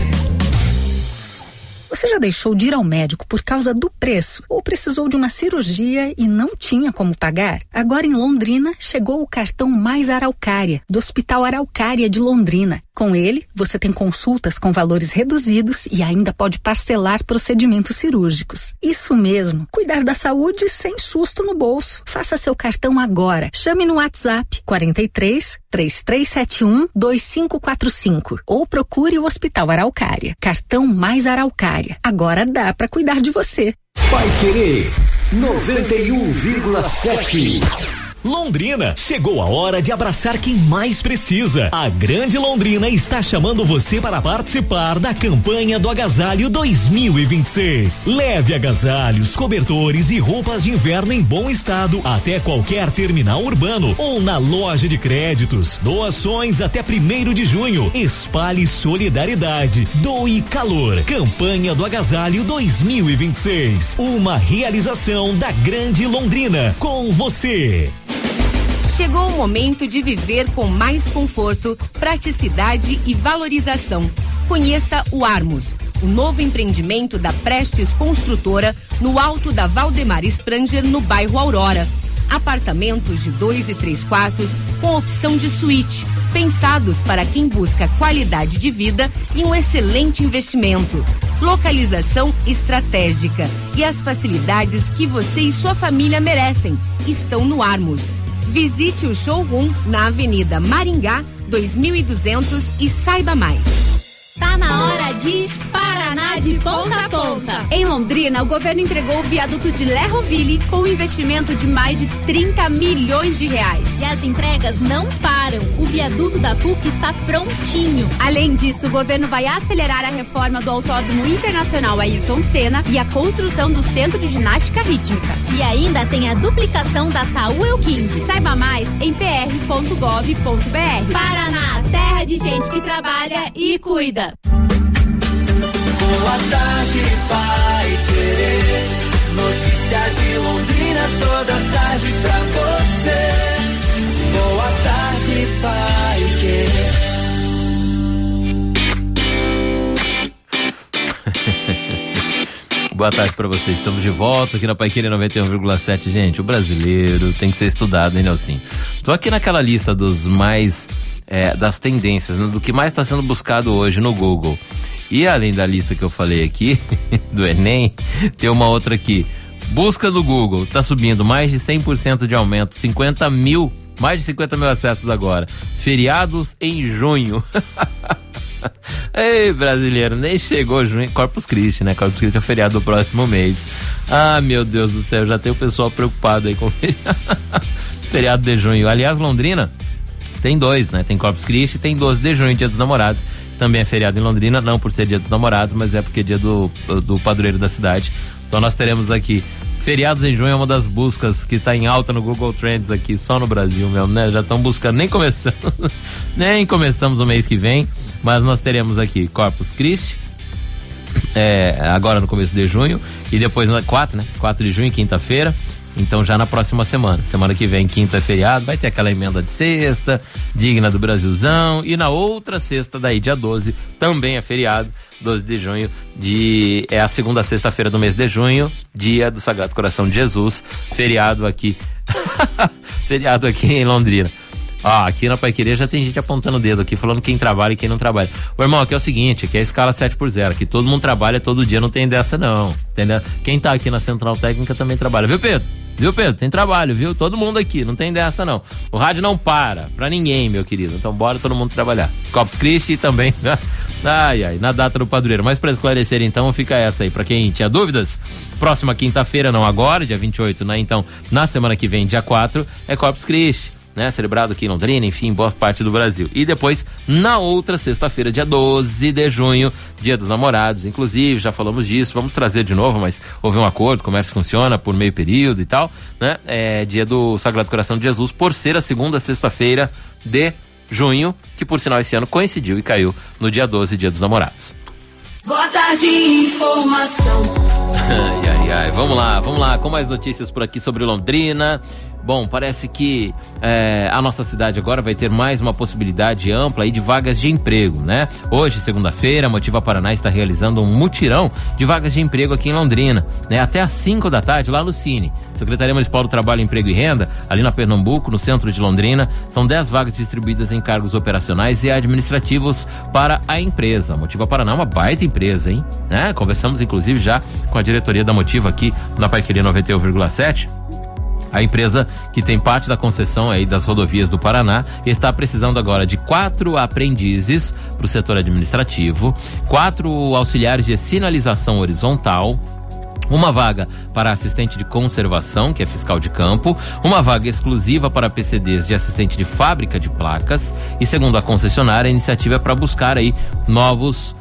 Você já deixou de ir ao médico por causa do preço ou precisou de uma cirurgia e não tinha como pagar? Agora em Londrina chegou o cartão Mais Araucária, do Hospital Araucária de Londrina. Com ele, você tem consultas com valores reduzidos e ainda pode parcelar procedimentos cirúrgicos. Isso mesmo, cuidar da saúde sem susto no bolso. Faça seu cartão agora. Chame no WhatsApp quarenta e três, três três sete um, dois cinco quatro cinco ou procure o Hospital Araucária. Cartão Mais Araucária. Agora dá pra cuidar de você. Vai Querer noventa e um vírgula sete. Londrina, chegou a hora de abraçar quem mais precisa. A Grande Londrina está chamando você para participar da campanha do Agasalho dois mil e vinte e seis. Leve agasalhos, cobertores e roupas de inverno em bom estado até qualquer terminal urbano ou na loja de créditos. Doações até primeiro de junho. Espalhe solidariedade. Doe calor. Campanha do Agasalho dois mil e vinte e seis. Uma realização da Grande Londrina. Com você. Chegou o momento de viver com mais conforto, praticidade e valorização. Conheça o Armos, o novo empreendimento da Prestes Construtora no alto da Valdemar Spranger, no bairro Aurora. Apartamentos de dois e três quartos com opção de suíte, pensados para quem busca qualidade de vida e um excelente investimento. Localização estratégica e as facilidades que você e sua família merecem estão no Armos. Visite o showroom na Avenida Maringá dois mil e duzentos e saiba mais. Tá na hora de Paraná de ponta a ponta. Em Londrina, o governo entregou o viaduto de Lerroville com um investimento de mais de trinta milhões de reais. E as entregas não param. O viaduto da P U C está prontinho. Além disso, o governo vai acelerar a reforma do Autódromo Internacional Ayrton Senna e a construção do Centro de Ginástica Rítmica. E ainda tem a duplicação da Saúl Euquinde. Saiba mais em p r ponto gov ponto b r. Paraná, terra de gente que trabalha e cuida. Boa tarde, Pai Querer. Notícia de Londrina toda tarde pra você. Boa tarde, Pai Querer. Boa tarde pra vocês. Estamos de volta aqui na Pai Querer noventa e um vírgula sete. Gente, o brasileiro tem que ser estudado, hein, Nelson? Tô aqui naquela lista dos mais é, das tendências, né, do que mais está sendo buscado hoje no Google. E além da lista que eu falei aqui, do Enem, tem uma outra aqui. Busca no Google, tá subindo mais de cem por cento de aumento, cinquenta mil, mais de cinquenta mil acessos agora. Feriados em junho. Ei, brasileiro, nem chegou junho. Corpus Christi, né? Corpus Christi é feriado do próximo mês. Ah, meu Deus do céu, já tem o pessoal preocupado aí com o feriado, feriado de junho. Aliás, Londrina tem dois, né? Tem Corpus Christi, tem doze de junho, Dia dos Namorados. Também é feriado em Londrina, não por ser Dia dos Namorados, mas é porque é dia do, do padroeiro da cidade. Então nós teremos aqui feriados em junho, é uma das buscas que está em alta no Google Trends aqui, só no Brasil mesmo, né? Já estão buscando, nem começamos, nem começamos o mês que vem, mas nós teremos aqui Corpus Christi, é, agora no começo de junho, e depois quatro, né? quatro de junho, quinta-feira. Então já na próxima semana, semana que vem, quinta é feriado, vai ter aquela emenda de sexta, digna do Brasilzão, e na outra sexta daí, dia doze, também é feriado, doze de junho, de, é a segunda sexta-feira do mês de junho, dia do Sagrado Coração de Jesus, feriado aqui, feriado aqui em Londrina. Ah, aqui na Pai Querer já tem gente apontando o dedo aqui, falando quem trabalha e quem não trabalha. Ô, irmão, aqui é o seguinte, aqui é a escala sete por zero, aqui todo mundo trabalha todo dia, não tem dessa não, entendeu? Quem tá aqui na Central Técnica também trabalha, viu, Pedro? Viu, Pedro? Tem trabalho, viu? Todo mundo aqui, não tem dessa não. O rádio não para, pra ninguém, meu querido. Então bora todo mundo trabalhar. Corpus Christi também, né? Ai, ai, na data do padroeiro. Mas pra esclarecer então, fica essa aí. Pra quem tinha dúvidas, próxima quinta-feira, não agora, dia vinte e oito, né? Então, na semana que vem, dia quatro, é Corpus Christi, né? Celebrado aqui em Londrina, enfim, em boa parte do Brasil. E depois, na outra sexta-feira, dia doze de junho, Dia dos Namorados, inclusive, já falamos disso, vamos trazer de novo, mas houve um acordo, o comércio funciona por meio período e tal, né? É dia do Sagrado Coração de Jesus, por ser a segunda sexta-feira de junho, que por sinal esse ano coincidiu e caiu no dia doze, Dia dos Namorados. Boa tarde, informação. Ai, ai, ai, vamos lá, vamos lá, com mais notícias por aqui sobre Londrina. Bom, parece que é, a nossa cidade agora vai ter mais uma possibilidade ampla aí de vagas de emprego, né? Hoje, segunda-feira, a Motiva Paraná está realizando um mutirão de vagas de emprego aqui em Londrina, né? Até às cinco da tarde, lá no Cine. Secretaria Municipal do Trabalho, Emprego e Renda, ali na Pernambuco, no centro de Londrina, são dez vagas distribuídas em cargos operacionais e administrativos para a empresa. A Motiva Paraná é uma baita empresa, hein? Né? Conversamos, inclusive, já com a diretoria da Motiva aqui na Paiqueria noventa e um vírgula sete. A empresa que tem parte da concessão aí das rodovias do Paraná está precisando agora de quatro aprendizes para o setor administrativo, quatro auxiliares de sinalização horizontal, uma vaga para assistente de conservação, que é fiscal de campo, uma vaga exclusiva para P C Ds de assistente de fábrica de placas e, segundo a concessionária, a iniciativa é para buscar aí novos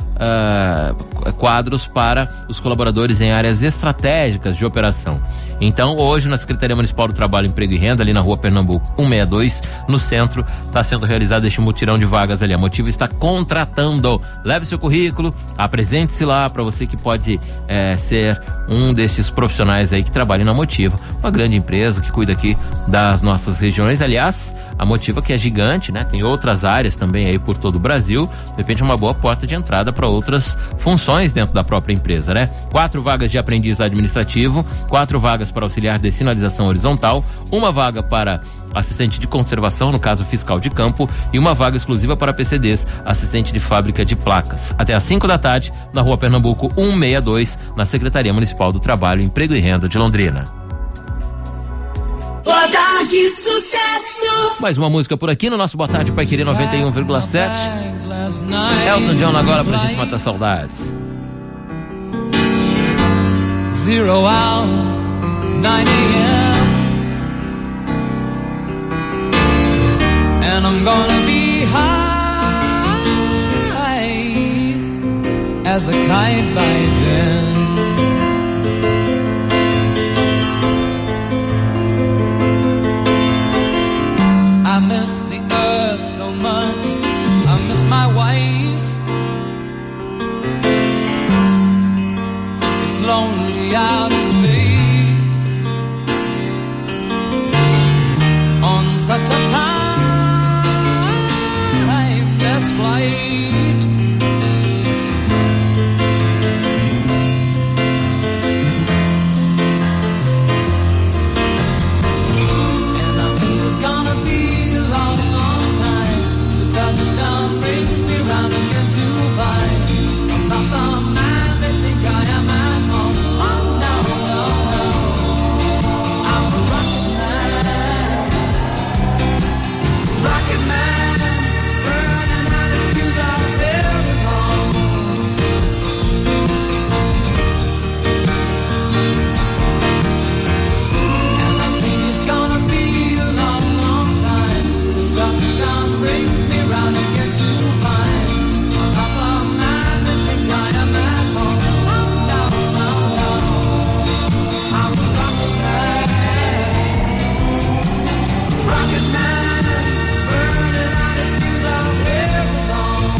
Uh, quadros para os colaboradores em áreas estratégicas de operação. Então, hoje, na Secretaria Municipal do Trabalho, Emprego e Renda, ali na Rua Pernambuco cento e sessenta e dois, no centro, está sendo realizado este mutirão de vagas ali. A Motiva está contratando. Leve seu currículo, apresente-se lá para você que pode eh, ser um desses profissionais aí que trabalham na Motiva, uma grande empresa que cuida aqui das nossas regiões. Aliás, a Motiva, que é gigante, né? Tem outras áreas também aí por todo o Brasil, de repente é uma boa porta de entrada para outras funções dentro da própria empresa, né? Quatro vagas de aprendiz administrativo, quatro vagas para auxiliar de sinalização horizontal, uma vaga para assistente de conservação, no caso fiscal de campo, e uma vaga exclusiva para P C Ds, assistente de fábrica de placas. Até às cinco da tarde, na Rua Pernambuco cento e sessenta e dois, na Secretaria Municipal do Trabalho, Emprego e Renda de Londrina. Boa tarde, sucesso. Mais uma música por aqui no nosso Boa Tarde Paiqueria noventa e um vírgula sete. Elton John agora pra gente matar saudades. Zero hour, nine a.m. And I'm gonna be high as a kite by then. I miss the earth so much, I miss my wife. It's lonely out in space on such a timeless flight. And I think it's gonna be a long, long time. The touchdown brings me round again to find I'm not the man they think I am at home. Oh no, no, no, I'm a rocket man, rocket man, burning out the fuse out of every home. And I think it's gonna be a long, long time till touchdown brings me round again to find I'm not the man they think I am at home. Oh no, no, no, I'm a rocket man, rocket man, burning out the fuse out of every home.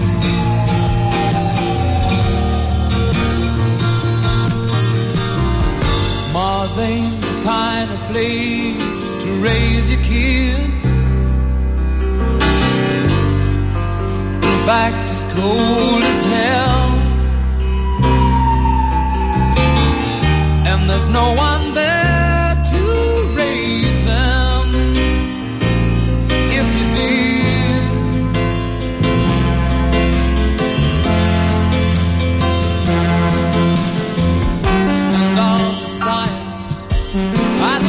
Mars ain't the kind of place to raise your kids. In fact, it's cold as hell, and there's no one there to raise them. If you did, and all the science I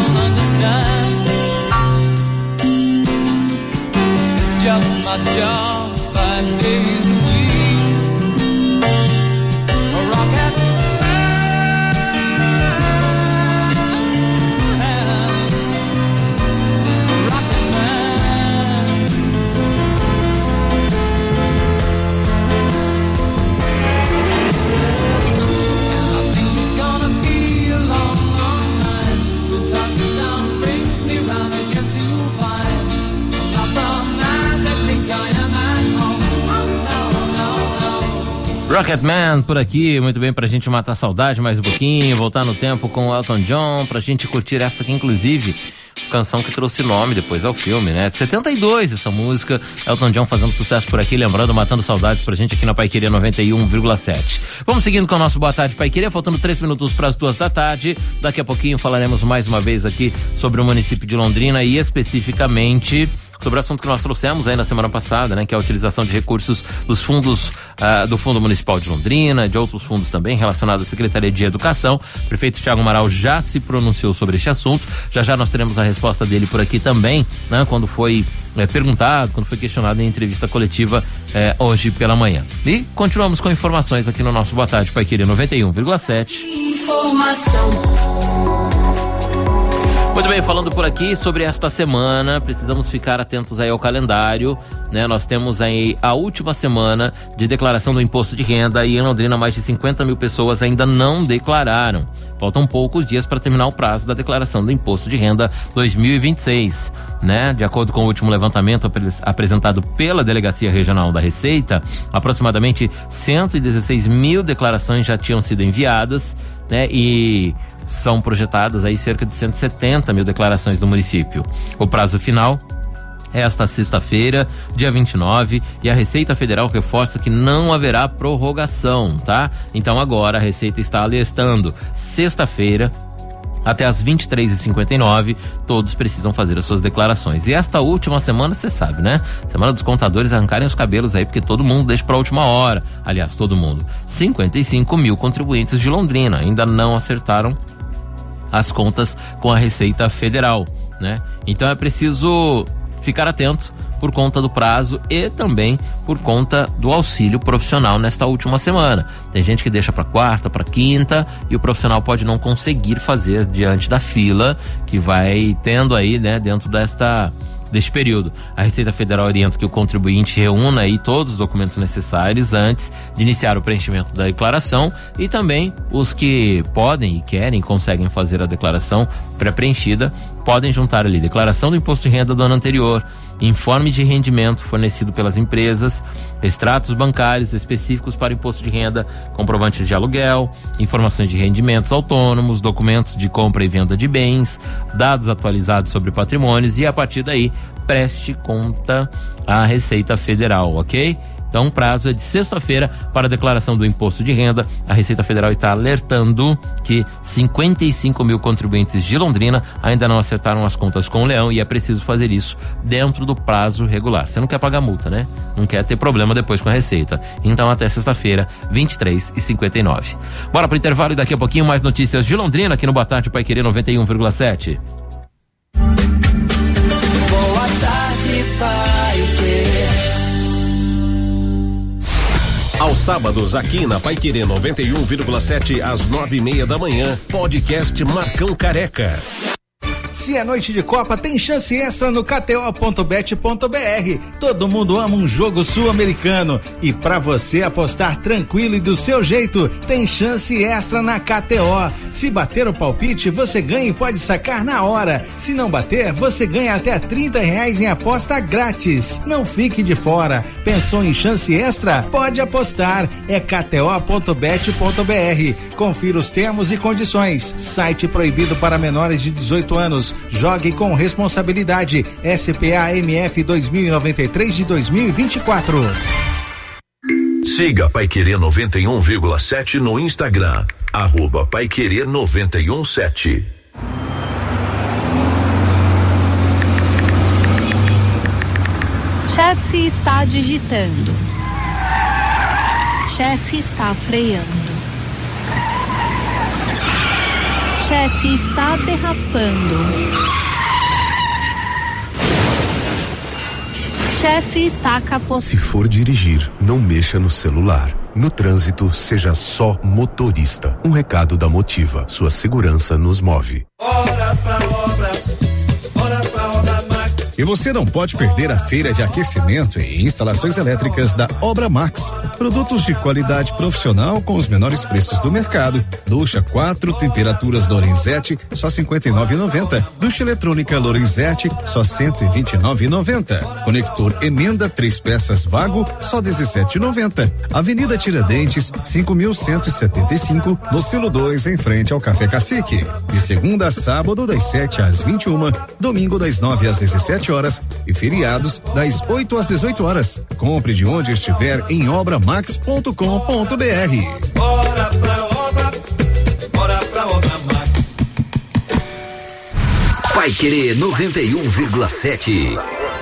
just my job five days a week. A rocket man, a rocket man. And I think it's gonna be a long, long time till touchdown brings me round again to find I'm not the man that think I am at home. Oh, no, no, no. Rocketman por aqui, muito bem, pra gente matar a saudade mais um pouquinho, voltar no tempo com o Elton John, pra gente curtir esta aqui, inclusive, canção que trouxe nome depois ao filme, né? De setenta e dois essa música, Elton John fazendo sucesso por aqui, lembrando, matando saudades pra gente aqui na Paiquerê noventa e um vírgula sete. Vamos seguindo com o nosso Boa Tarde Paiquerê, faltando três minutos para as duas da tarde. Daqui a pouquinho falaremos mais uma vez aqui sobre o município de Londrina e especificamente sobre o assunto que nós trouxemos aí na semana passada, né? Que é a utilização de recursos dos fundos uh, do Fundo Municipal de Londrina, de outros fundos também relacionados à Secretaria de Educação. O prefeito Thiago Amaral já se pronunciou sobre este assunto. Já já nós teremos a resposta dele por aqui também, né? Quando foi é, perguntado, quando foi questionado em entrevista coletiva é, hoje pela manhã. E continuamos com informações aqui no nosso Boa Tarde Paiquerê noventa e um vírgula sete. Informação. Muito bem, falando por aqui sobre esta semana, precisamos ficar atentos aí ao calendário, né? Nós temos aí a última semana de declaração do imposto de renda e em Londrina mais de cinquenta mil pessoas ainda não declararam. Faltam poucos dias para terminar o prazo da declaração do imposto de renda dois mil e vinte e seis, né? De acordo com o último levantamento apre- apresentado pela Delegacia Regional da Receita, aproximadamente cento e dezesseis mil declarações já tinham sido enviadas, né? E são projetadas aí cerca de cento e setenta mil declarações do município. O prazo final é esta sexta-feira, dia vinte e nove, e a Receita Federal reforça que não haverá prorrogação, tá? Então agora a Receita está alertando, sexta-feira, até às vinte e três e cinquenta e nove, todos precisam fazer as suas declarações. E esta última semana, você sabe, né? Semana dos contadores arrancarem os cabelos aí, porque todo mundo deixa para a última hora. Aliás, todo mundo. cinquenta e cinco mil contribuintes de Londrina ainda não acertaram as contas com a Receita Federal, né? Então é preciso ficar atento por conta do prazo e também por conta do auxílio profissional nesta última semana. Tem gente que deixa para quarta, para quinta e o profissional pode não conseguir fazer diante da fila que vai tendo aí, né, dentro desta deste período. A Receita Federal orienta que o contribuinte reúna aí todos os documentos necessários antes de iniciar o preenchimento da declaração e também os que podem e querem, conseguem fazer a declaração pré-preenchida, podem juntar ali declaração do imposto de renda do ano anterior, informe de rendimento fornecido pelas empresas, extratos bancários específicos para imposto de renda, comprovantes de aluguel, informações de rendimentos autônomos, documentos de compra e venda de bens, dados atualizados sobre patrimônios e a partir daí preste conta à Receita Federal, ok? Então o prazo é de sexta-feira para a declaração do imposto de renda. A Receita Federal está alertando que cinquenta e cinco mil contribuintes de Londrina ainda não acertaram as contas com o Leão e é preciso fazer isso dentro do prazo regular. Você não quer pagar multa, né? Não quer ter problema depois com a Receita. Então até sexta-feira, vinte e três e cinquenta e nove. Bora pro intervalo e daqui a pouquinho mais notícias de Londrina aqui no Boa Tarde Paiquerê noventa e um vírgula sete. Boa tarde, Paiquerê. Aos sábados, aqui na Paiquerê noventa e um vírgula sete, às nove e meia da manhã, podcast Marcão Careca. Se é noite de Copa, tem chance extra no K T O ponto bet ponto B R. Todo mundo ama um jogo sul-americano. E pra você apostar tranquilo e do seu jeito, tem chance extra na K T O. Se bater o palpite, você ganha e pode sacar na hora. Se não bater, você ganha até trinta reais em aposta grátis. Não fique de fora. Pensou em chance extra? Pode apostar. É K T O ponto bet ponto B R. Confira os termos e condições. Site proibido para menores de dezoito anos. Jogue com responsabilidade. S P A M F dois mil e noventa e três de dois mil e vinte e quatro. Siga Paiquerê noventa e um vírgula sete no Instagram. Arroba Paiquerê noventa e um sete. Chefe está digitando. Chefe está freando. Chefe está derrapando. Chefe está capotando. Se for dirigir, não mexa no celular. No trânsito, seja só motorista. Um recado da Motiva. Sua segurança nos move. Bora pra obra, bora pra obra Max. E você não pode perder a feira de aquecimento e instalações elétricas da Obra Max. Produtos de qualidade profissional com os menores preços do mercado. Ducha quatro temperaturas Lorenzetti, só cinquenta e nove reais e noventa centavos. Ducha eletrônica Lorenzetti, só cento e vinte e nove reais e noventa centavos. Conector emenda três peças Vago, só dezessete reais e noventa centavos. Avenida Tiradentes, cinco mil cento e setenta e cinco, no Silo dois, em frente ao Café Cacique. De segunda a sábado, das sete às vinte e uma, domingo das nove às dezessete horas e feriados das oito às dezoito horas. Compre de onde estiver em obramax ponto com ponto br. Bora pra obra, bora pra obra Max. Paiquerê noventa e um vírgula sete.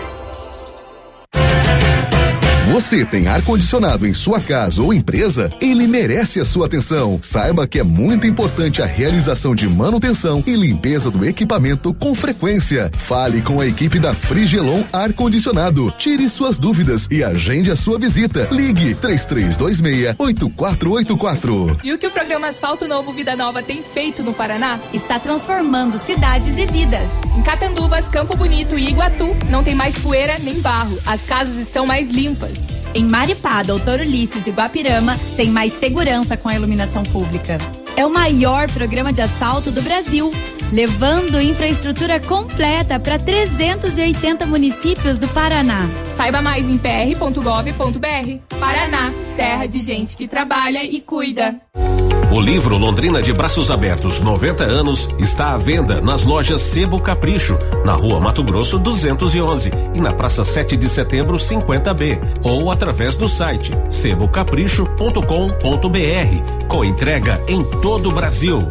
Você tem ar-condicionado em sua casa ou empresa? Ele merece a sua atenção. Saiba que é muito importante a realização de manutenção e limpeza do equipamento com frequência. Fale com a equipe da Frigelon Ar-Condicionado. Tire suas dúvidas e agende a sua visita. Ligue três três dois seis, oito quatro oito quatro. E o que o programa Asfalto Novo Vida Nova tem feito no Paraná? Está transformando cidades e vidas. Em Catanduvas, Campo Bonito e Iguatu, não tem mais poeira nem barro. As casas estão mais limpas. Em Maripá, Doutor Ulisses e Guapirama, tem mais segurança com a iluminação pública. É o maior programa de asfalto do Brasil, levando infraestrutura completa para trezentos e oitenta municípios do Paraná. Saiba mais em p r ponto gov ponto b r. Paraná, terra de gente que trabalha e cuida. O livro Londrina de Braços Abertos noventa anos está à venda nas lojas Sebo Capricho, na Rua Mato Grosso duzentos e onze e na Praça sete de Setembro cinquenta B, ou através do site sebo capricho ponto com ponto br, com entrega em todo o Brasil.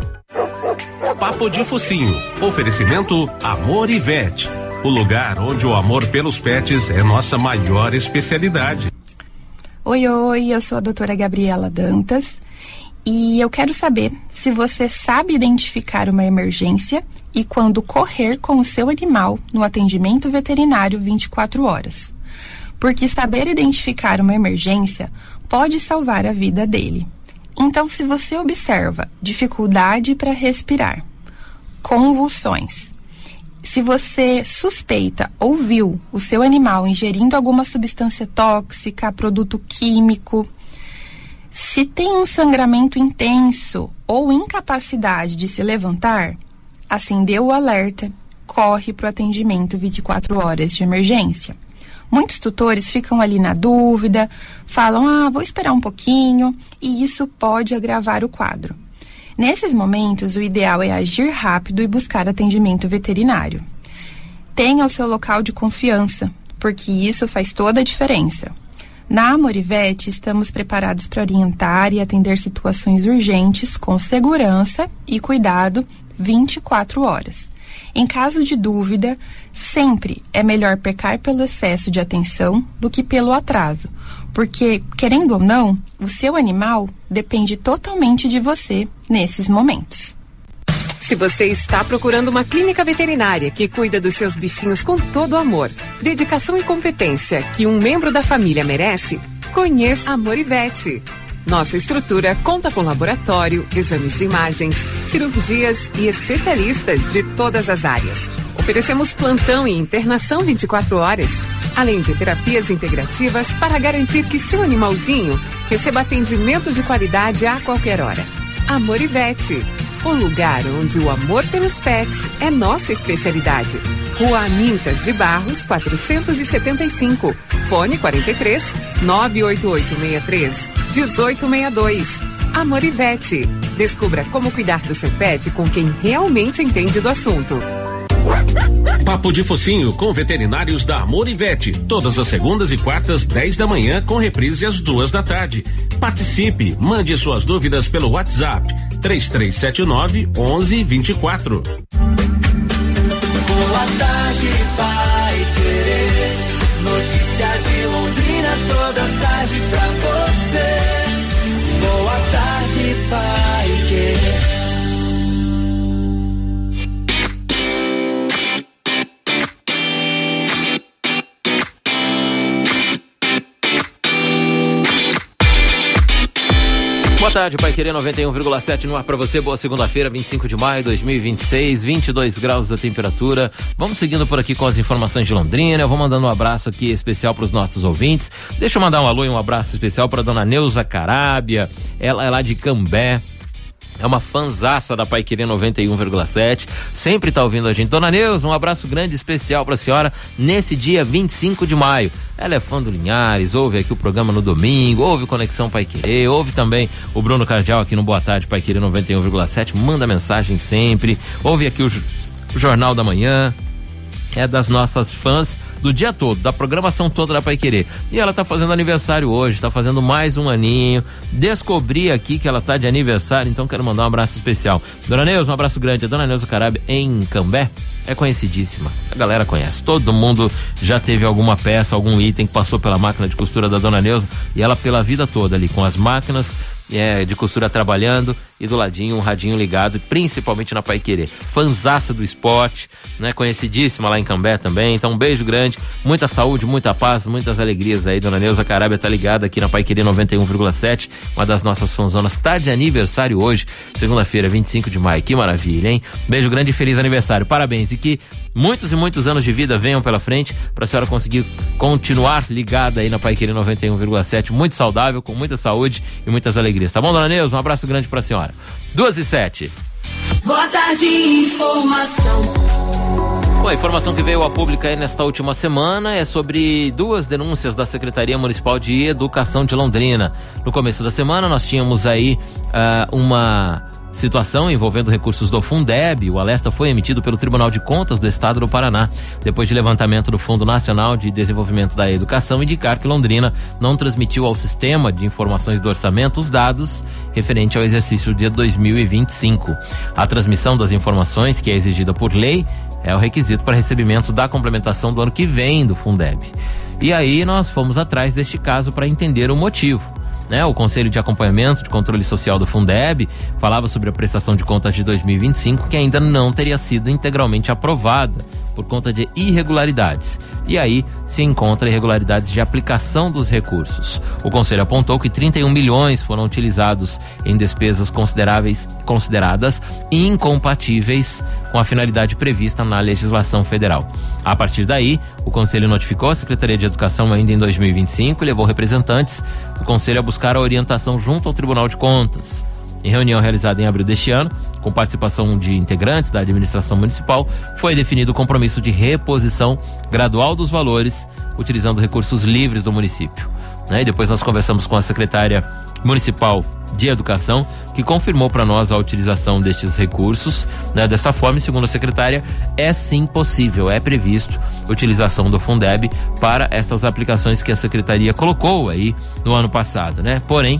Papo de Focinho, oferecimento Amor e Vet, o lugar onde o amor pelos pets é nossa maior especialidade. Oi, oi, eu sou a doutora Gabriela Dantas. E eu quero saber se você sabe identificar uma emergência e quando correr com o seu animal no atendimento veterinário vinte e quatro horas. Porque saber identificar uma emergência pode salvar a vida dele. Então, se você observa dificuldade para respirar, convulsões, se você suspeita ou viu o seu animal ingerindo alguma substância tóxica, produto químico, se tem um sangramento intenso ou incapacidade de se levantar, acendeu o alerta, corre para o atendimento vinte e quatro horas de emergência. Muitos tutores ficam ali na dúvida, falam, ah, vou esperar um pouquinho, e isso pode agravar o quadro. Nesses momentos, o ideal é agir rápido e buscar atendimento veterinário. Tenha o seu local de confiança, porque isso faz toda a diferença. Na Amorivete, estamos preparados para orientar e atender situações urgentes com segurança e cuidado vinte e quatro horas. Em caso de dúvida, sempre é melhor pecar pelo excesso de atenção do que pelo atraso, porque, querendo ou não, o seu animal depende totalmente de você nesses momentos. Se você está procurando uma clínica veterinária que cuida dos seus bichinhos com todo o amor, dedicação e competência que um membro da família merece, conheça a Amorivete. Nossa estrutura conta com laboratório, exames de imagens, cirurgias e especialistas de todas as áreas. Oferecemos plantão e internação vinte e quatro horas, além de terapias integrativas para garantir que seu animalzinho receba atendimento de qualidade a qualquer hora. Amorivete. O lugar onde o amor pelos pets é nossa especialidade. Rua Amintas de Barros, quatrocentos e setenta e cinco. Fone quarenta e três, nove oito oito seis três, um oito seis dois. Amorivete. Descubra como cuidar do seu pet com quem realmente entende do assunto. Papo de Focinho com veterinários da Amorivete, todas as segundas e quartas, dez da manhã, com reprise às duas da tarde. Participe, mande suas dúvidas pelo WhatsApp três três sete nove, onze, vinte e quatro. Boa tarde, Pai Querer. Notícia de Londrina toda tarde pra você. Boa tarde, Pai Querer. Boa tarde, Paiquerê noventa e um vírgula sete no ar pra você. Boa segunda-feira, vinte e cinco de maio de dois mil e vinte e seis, vinte e dois graus da temperatura. Vamos seguindo por aqui com as informações de Londrina. Eu vou mandando um abraço aqui especial pros nossos ouvintes. Deixa eu mandar um alô e um abraço especial pra dona Neuza Carábia. Ela é lá de Cambé. É uma fanzaça da Paiquerê noventa e um vírgula sete, sempre tá ouvindo a gente. Dona Neuza, um abraço grande especial pra senhora nesse dia vinte e cinco de maio. Ela é fã do Linhares, ouve aqui o programa no domingo, ouve Conexão Paiquerê, ouve também o Bruno Cardial aqui no Boa Tarde Paiquerê noventa e um vírgula sete, manda mensagem sempre, ouve aqui o, o Jornal da Manhã. É das nossas fãs do dia todo, da programação toda da Paiquerê. E ela tá fazendo aniversário hoje, tá fazendo mais um aninho. Descobri aqui que ela tá de aniversário, então quero mandar um abraço especial. Dona Neuza, um abraço grande. A Dona Neuza Carábia em Cambé é conhecidíssima. A galera conhece. Todo mundo já teve alguma peça, algum item que passou pela máquina de costura da Dona Neuza, e ela pela vida toda ali com as máquinas é, de costura trabalhando e do ladinho um radinho ligado, principalmente na Paiquerê. Fanzaça do esporte, né? Conhecidíssima lá em Cambé também. Então um beijo grande, muita saúde, muita paz, muitas alegrias aí. Dona Neuza Carábia tá ligada aqui na Paiquerê noventa e um vírgula sete, uma das nossas fanzonas, tá de aniversário hoje, segunda-feira, vinte e cinco de maio. Que maravilha, hein? Beijo grande e feliz aniversário, parabéns, e que muitos e muitos anos de vida venham pela frente pra senhora conseguir continuar ligada aí na Paiquerê noventa e um vírgula sete, muito saudável, com muita saúde e muitas alegrias, tá bom, Dona Neuza? Um abraço grande pra senhora. duas e sete. Boa tarde, informação. Bom, a informação que veio a público aí nesta última semana é sobre duas denúncias da Secretaria Municipal de Educação de Londrina. No começo da semana nós tínhamos aí uh, uma situação envolvendo recursos do Fundeb. O alerta foi emitido pelo Tribunal de Contas do Estado do Paraná, depois de levantamento do Fundo Nacional de Desenvolvimento da Educação indicar que Londrina não transmitiu ao Sistema de Informações do Orçamento os dados referente ao exercício de dois mil e vinte e cinco. A transmissão das informações, que é exigida por lei, é o requisito para recebimento da complementação do ano que vem do Fundeb. E aí nós fomos atrás deste caso para entender o motivo. Né, o Conselho de Acompanhamento de Controle Social do Fundeb falava sobre a prestação de contas de dois mil e vinte e cinco, que ainda não teria sido integralmente aprovada por conta de irregularidades. E aí se encontra irregularidades de aplicação dos recursos. O Conselho apontou que trinta e um milhões foram utilizados em despesas consideráveis, consideradas incompatíveis com a finalidade prevista na legislação federal. A partir daí, o Conselho notificou a Secretaria de Educação ainda em dois mil e vinte e cinco e levou representantes do Conselho a buscar a orientação junto ao Tribunal de Contas. Em reunião realizada em abril deste ano, com participação de integrantes da administração municipal, foi definido o compromisso de reposição gradual dos valores, utilizando recursos livres do município. Né? E depois nós conversamos com a secretária municipal de Educação, que confirmou para nós a utilização destes recursos. Né? Dessa forma, segundo a secretária, é sim possível, é previsto a utilização do Fundeb para essas aplicações que a secretaria colocou aí no ano passado, né? Porém,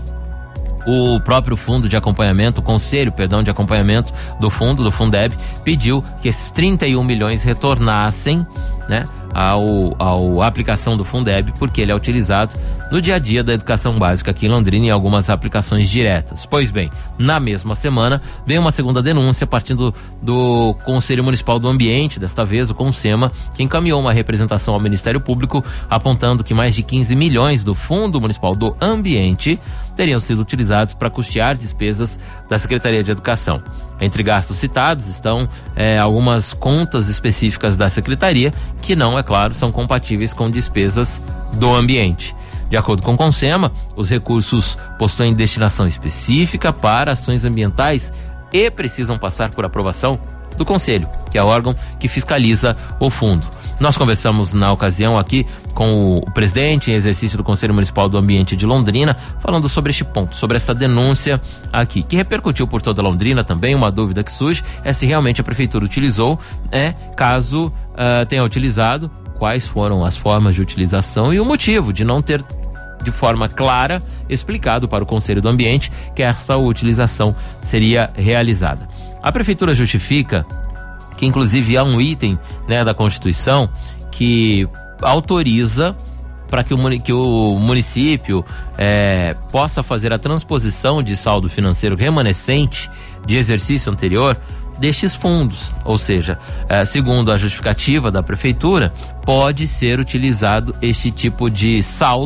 o próprio fundo de acompanhamento, o conselho, perdão, de acompanhamento do fundo, do Fundeb, pediu que esses trinta e um milhões retornassem, né, ao, ao aplicação do Fundeb, porque ele é utilizado no dia a dia da educação básica aqui em Londrina em algumas aplicações diretas. Pois bem, na mesma semana veio uma segunda denúncia partindo do Conselho Municipal do Ambiente, desta vez o CONSEMA, que encaminhou uma representação ao Ministério Público apontando que mais de quinze milhões do Fundo Municipal do Ambiente teriam sido utilizados para custear despesas da Secretaria de Educação. Entre gastos citados estão é, algumas contas específicas da Secretaria que não, é claro, são compatíveis com despesas do ambiente. De acordo com o CONSEMA, os recursos possuem destinação específica para ações ambientais e precisam passar por aprovação do Conselho, que é o órgão que fiscaliza o fundo. Nós conversamos na ocasião aqui com o presidente em exercício do Conselho Municipal do Ambiente de Londrina, falando sobre este ponto, sobre essa denúncia aqui, que repercutiu por toda Londrina também. Uma dúvida que surge é se realmente a prefeitura utilizou, é, caso uh, tenha utilizado, quais foram as formas de utilização e o motivo de não ter de forma clara explicado para o Conselho do Ambiente que essa utilização seria realizada. A prefeitura justifica que inclusive há um item, né, da Constituição que autoriza para que o, que o município é, possa fazer a transposição de saldo financeiro remanescente de exercício anterior destes fundos, ou seja, é, segundo a justificativa da prefeitura, pode ser utilizado este tipo de saldo,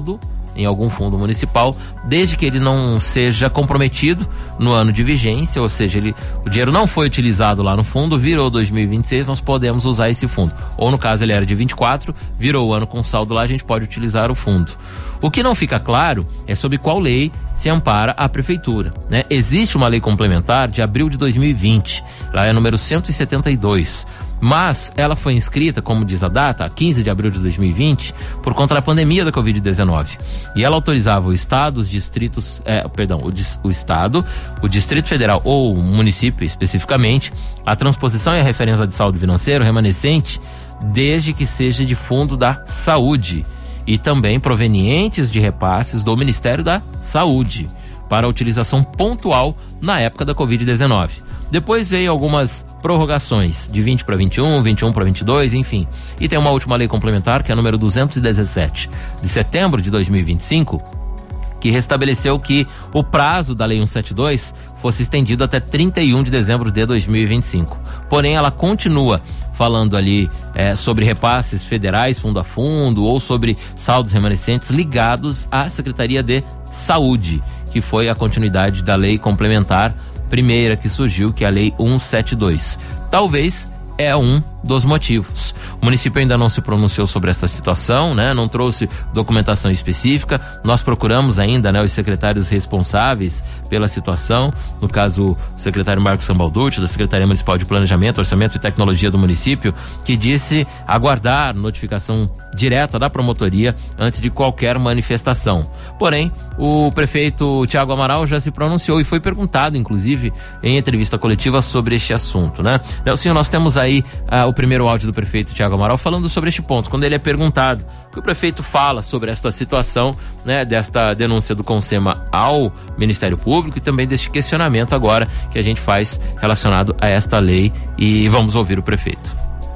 em algum fundo municipal, desde que ele não seja comprometido no ano de vigência, ou seja, ele, o dinheiro não foi utilizado lá no fundo, virou dois mil e vinte e seis, nós podemos usar esse fundo. Ou no caso ele era de vinte e quatro, virou o ano com saldo lá, a gente pode utilizar o fundo. O que não fica claro é sobre qual lei se ampara a prefeitura, né? Existe uma lei complementar de abril de dois mil e vinte, lá é número cento e setenta e dois, mas ela foi inscrita, como diz a data, quinze de abril de dois mil e vinte, por conta da pandemia da covid dezenove. E ela autorizava o estado, os distritos, é, perdão, o, o estado, o Distrito Federal ou o município especificamente, a transposição e a referência de saldo financeiro remanescente, desde que seja de fundo da saúde e também provenientes de repasses do Ministério da Saúde para utilização pontual na época da covid dezenove. Depois veio algumas prorrogações de vinte para vinte e um, vinte e um para vinte e dois, enfim. E tem uma última lei complementar, que é a número duzentos e dezessete, de setembro de dois mil e vinte e cinco, que restabeleceu que o prazo da lei cento e setenta e dois fosse estendido até trinta e um de dezembro de dois mil e vinte e cinco. Porém, ela continua falando ali é, sobre repasses federais, fundo a fundo, ou sobre saldos remanescentes ligados à Secretaria de Saúde, que foi a continuidade da lei complementar primeira que surgiu, que é a lei cento e setenta e dois. Talvez é um dos motivos. O município ainda não se pronunciou sobre essa situação, né? Não trouxe documentação específica. Nós procuramos ainda, né, os secretários responsáveis pela situação, no caso o secretário Marcos Sambalducci, da Secretaria Municipal de Planejamento, Orçamento e Tecnologia do município, que disse aguardar notificação direta da promotoria antes de qualquer manifestação. Porém, o prefeito Thiago Amaral já se pronunciou e foi perguntado, inclusive, em entrevista coletiva sobre este assunto, né? Nelsinho, nós temos aí ah, o primeiro áudio do prefeito Thiago Amaral falando sobre este ponto, quando ele é perguntado o que o prefeito fala sobre esta situação, né, desta denúncia do Consema ao Ministério Público e também deste questionamento agora que a gente faz relacionado a esta lei, e vamos ouvir o prefeito.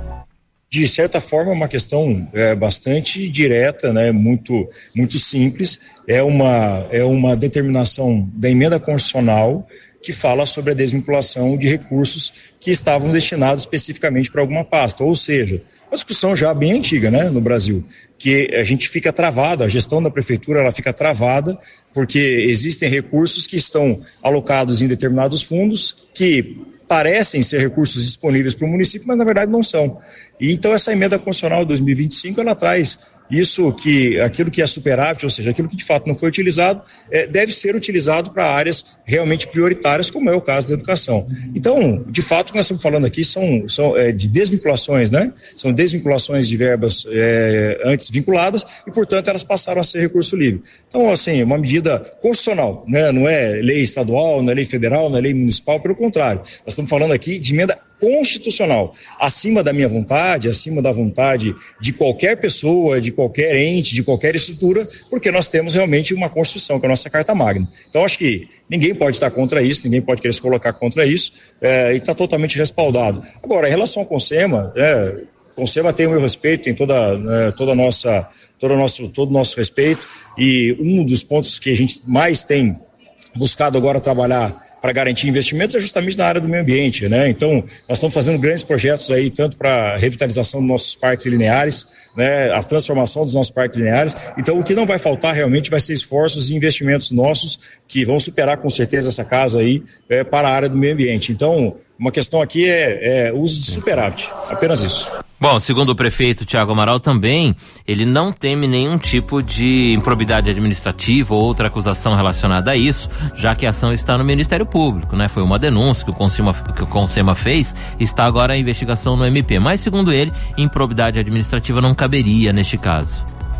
De certa forma, é uma questão é, bastante direta, né, muito, muito simples, é uma, é uma determinação da emenda constitucional que fala sobre a desvinculação de recursos que estavam destinados especificamente para alguma pasta, ou seja, uma discussão já bem antiga, né, no Brasil, que a gente fica travado, a gestão da prefeitura ela fica travada porque existem recursos que estão alocados em determinados fundos que parecem ser recursos disponíveis para o município, mas na verdade não são. E então essa emenda constitucional de dois mil e vinte e cinco, ela traz isso, que aquilo que é superávit, ou seja, aquilo que de fato não foi utilizado, é, deve ser utilizado para áreas realmente prioritárias, como é o caso da educação. Então, de fato, o que nós estamos falando aqui são, são é, de desvinculações, né? São desvinculações de verbas é, antes vinculadas e, portanto, elas passaram a ser recurso livre. Então, assim, uma medida constitucional, né? Não é lei estadual, não é lei federal, não é lei municipal, pelo contrário. Nós estamos falando aqui de emenda constitucional, acima da minha vontade, acima da vontade de qualquer pessoa, de qualquer ente, de qualquer estrutura, porque nós temos realmente uma Constituição, que é a nossa Carta Magna. Então, acho que ninguém pode estar contra isso, ninguém pode querer se colocar contra isso, é, e está totalmente respaldado. Agora, em relação ao Consema, é, o Consema tem o meu respeito, tem toda, é, toda a nossa, toda nosso, todo o nosso respeito, e um dos pontos que a gente mais tem buscado agora trabalhar para garantir investimentos é justamente na área do meio ambiente, né? Então, nós estamos fazendo grandes projetos aí, tanto para a revitalização dos nossos parques lineares, né? A transformação dos nossos parques lineares. Então, o que não vai faltar realmente vai ser esforços e investimentos nossos que vão superar com certeza essa casa aí é, para a área do meio ambiente. Então, uma questão aqui é, é uso de superávit, apenas isso. Bom, segundo o prefeito Thiago Amaral também, ele não teme nenhum tipo de improbidade administrativa ou outra acusação relacionada a isso, já que a ação está no Ministério Público, né? Foi uma denúncia que o Consema, que o Consema fez, está agora a investigação no M P, mas segundo ele, improbidade administrativa não caberia neste caso.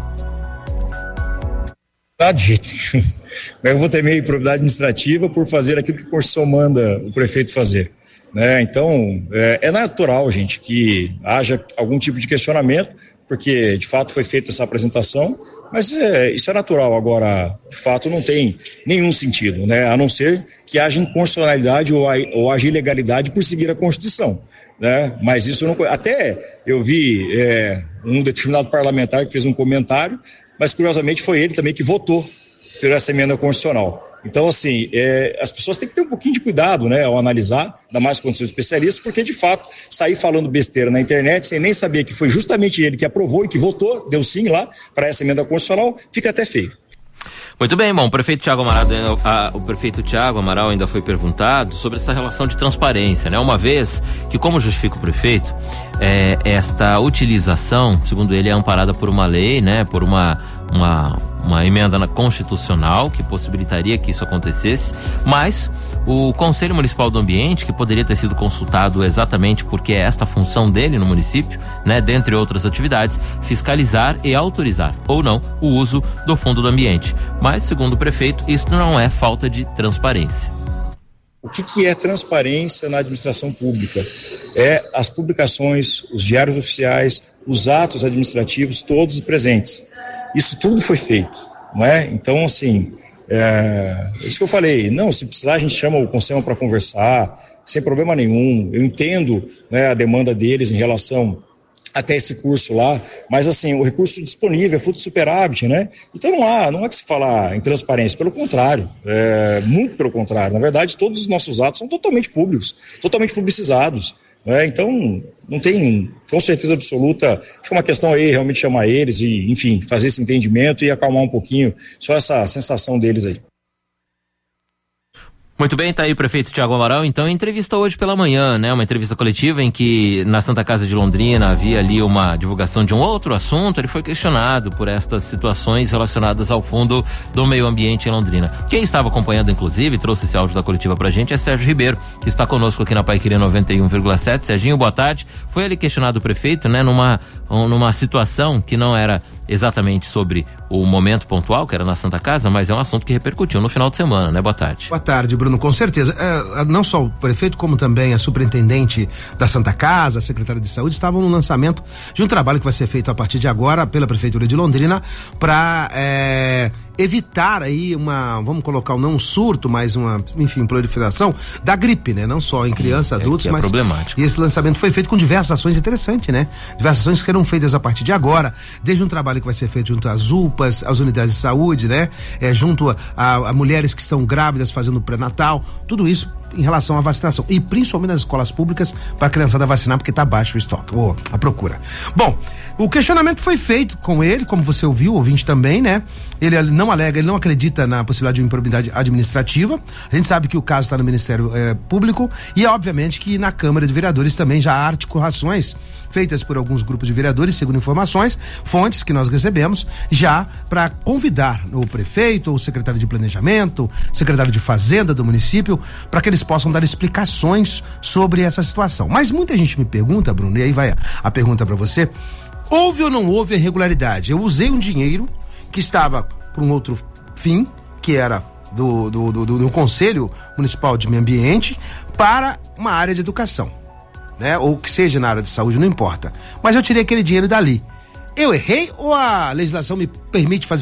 Tá dito. Eu vou temer improbidade administrativa por fazer aquilo que a Constituição manda o prefeito fazer. Né? Então, é, é natural, gente, que haja algum tipo de questionamento, porque de fato foi feita essa apresentação, mas é, isso é natural. Agora, de fato, não tem nenhum sentido, né? A não ser que haja inconstitucionalidade ou, ou haja ilegalidade por seguir a Constituição. Né? Mas isso não. Até eu vi é, um determinado parlamentar que fez um comentário, mas curiosamente foi ele também que votou por essa emenda constitucional. Então, assim, é, as pessoas têm que ter um pouquinho de cuidado, né, ao analisar, ainda mais quando são especialistas, porque, de fato, sair falando besteira na internet sem nem saber que foi justamente ele que aprovou e que votou, deu sim lá, para essa emenda constitucional, fica até feio. Muito bem, bom, o prefeito Thiago Amaral, a, o prefeito Thiago Amaral ainda foi perguntado sobre essa relação de transparência, né? Uma vez que, como justifica o prefeito, é, esta utilização, segundo ele, é amparada por uma lei, né? Por uma, uma, uma emenda na constitucional que possibilitaria que isso acontecesse, mas o Conselho Municipal do Ambiente, que poderia ter sido consultado exatamente porque é esta a função dele no município, né, dentre outras atividades, fiscalizar e autorizar, ou não, o uso do fundo do ambiente. Mas, segundo o prefeito, isso não é falta de transparência. O que, que é transparência na administração pública? É as publicações, os diários oficiais, os atos administrativos, todos presentes. Isso tudo foi feito, não é? Então, assim... É isso que eu falei, não, se precisar a gente chama o Conselho para conversar, sem problema nenhum. Eu entendo, né, a demanda deles em relação até esse curso lá, mas assim, o recurso disponível é fruto de superávit, né? Então não há, não há que se falar em transparência, pelo contrário, é, muito pelo contrário. Na verdade, todos os nossos atos são totalmente públicos, totalmente publicizados. É, então, não tem, com certeza absoluta, fica uma questão aí, realmente chamar eles e, enfim, fazer esse entendimento e acalmar um pouquinho só essa sensação deles aí. Muito bem, tá aí o prefeito Thiago Amaral, então, entrevista hoje pela manhã, né? Uma entrevista coletiva em que na Santa Casa de Londrina havia ali uma divulgação de um outro assunto. Ele foi questionado por estas situações relacionadas ao Fundo do Meio Ambiente em Londrina. Quem estava acompanhando, inclusive, trouxe esse áudio da coletiva pra gente, é Sérgio Ribeiro, que está conosco aqui na Paiquerê noventa e um vírgula sete. Serginho, boa tarde. Foi ele questionado o prefeito, né? Numa, numa situação que não era exatamente sobre o momento pontual, que era na Santa Casa, mas é um assunto que repercutiu no final de semana, né? Boa tarde. Boa tarde, Bruno, com certeza. É, não só o prefeito, como também a superintendente da Santa Casa, a secretária de saúde, estavam no lançamento de um trabalho que vai ser feito a partir de agora pela Prefeitura de Londrina para é, evitar aí uma, vamos colocar não um surto, mas uma, enfim, proliferação da gripe, né? Não só em crianças, adultos, é, mas... É problemático. E esse lançamento foi feito com diversas ações interessantes, né? Diversas ações que serão feitas a partir de agora, desde um trabalho que vai ser feito junto às U P As, às unidades de saúde, né? É, junto a, a, a mulheres que estão grávidas fazendo pré-natal, tudo isso em relação à vacinação e principalmente nas escolas públicas para a criançada vacinar, porque está baixo o estoque, ou a procura. Bom, o questionamento foi feito com ele, como você ouviu, o ouvinte também, né? Ele não alega, ele não acredita na possibilidade de uma improbidade administrativa. A gente sabe que o caso está no Ministério eh, Público e obviamente que na Câmara de Vereadores também já há articulações feitas por alguns grupos de vereadores, segundo informações, fontes que nós recebemos, já para convidar o prefeito, o secretário de Planejamento, secretário de Fazenda do município, para que eles possam dar explicações sobre essa situação. Mas muita gente me pergunta, Bruno, e aí vai a, a pergunta para você, houve ou não houve irregularidade? Eu usei um dinheiro que estava para um outro fim, que era do, do, do, do, do Conselho Municipal de Meio Ambiente, para uma área de educação, né? Ou que seja na área de saúde, não importa. Mas eu tirei aquele dinheiro dali. Eu errei ou a legislação me permite fazer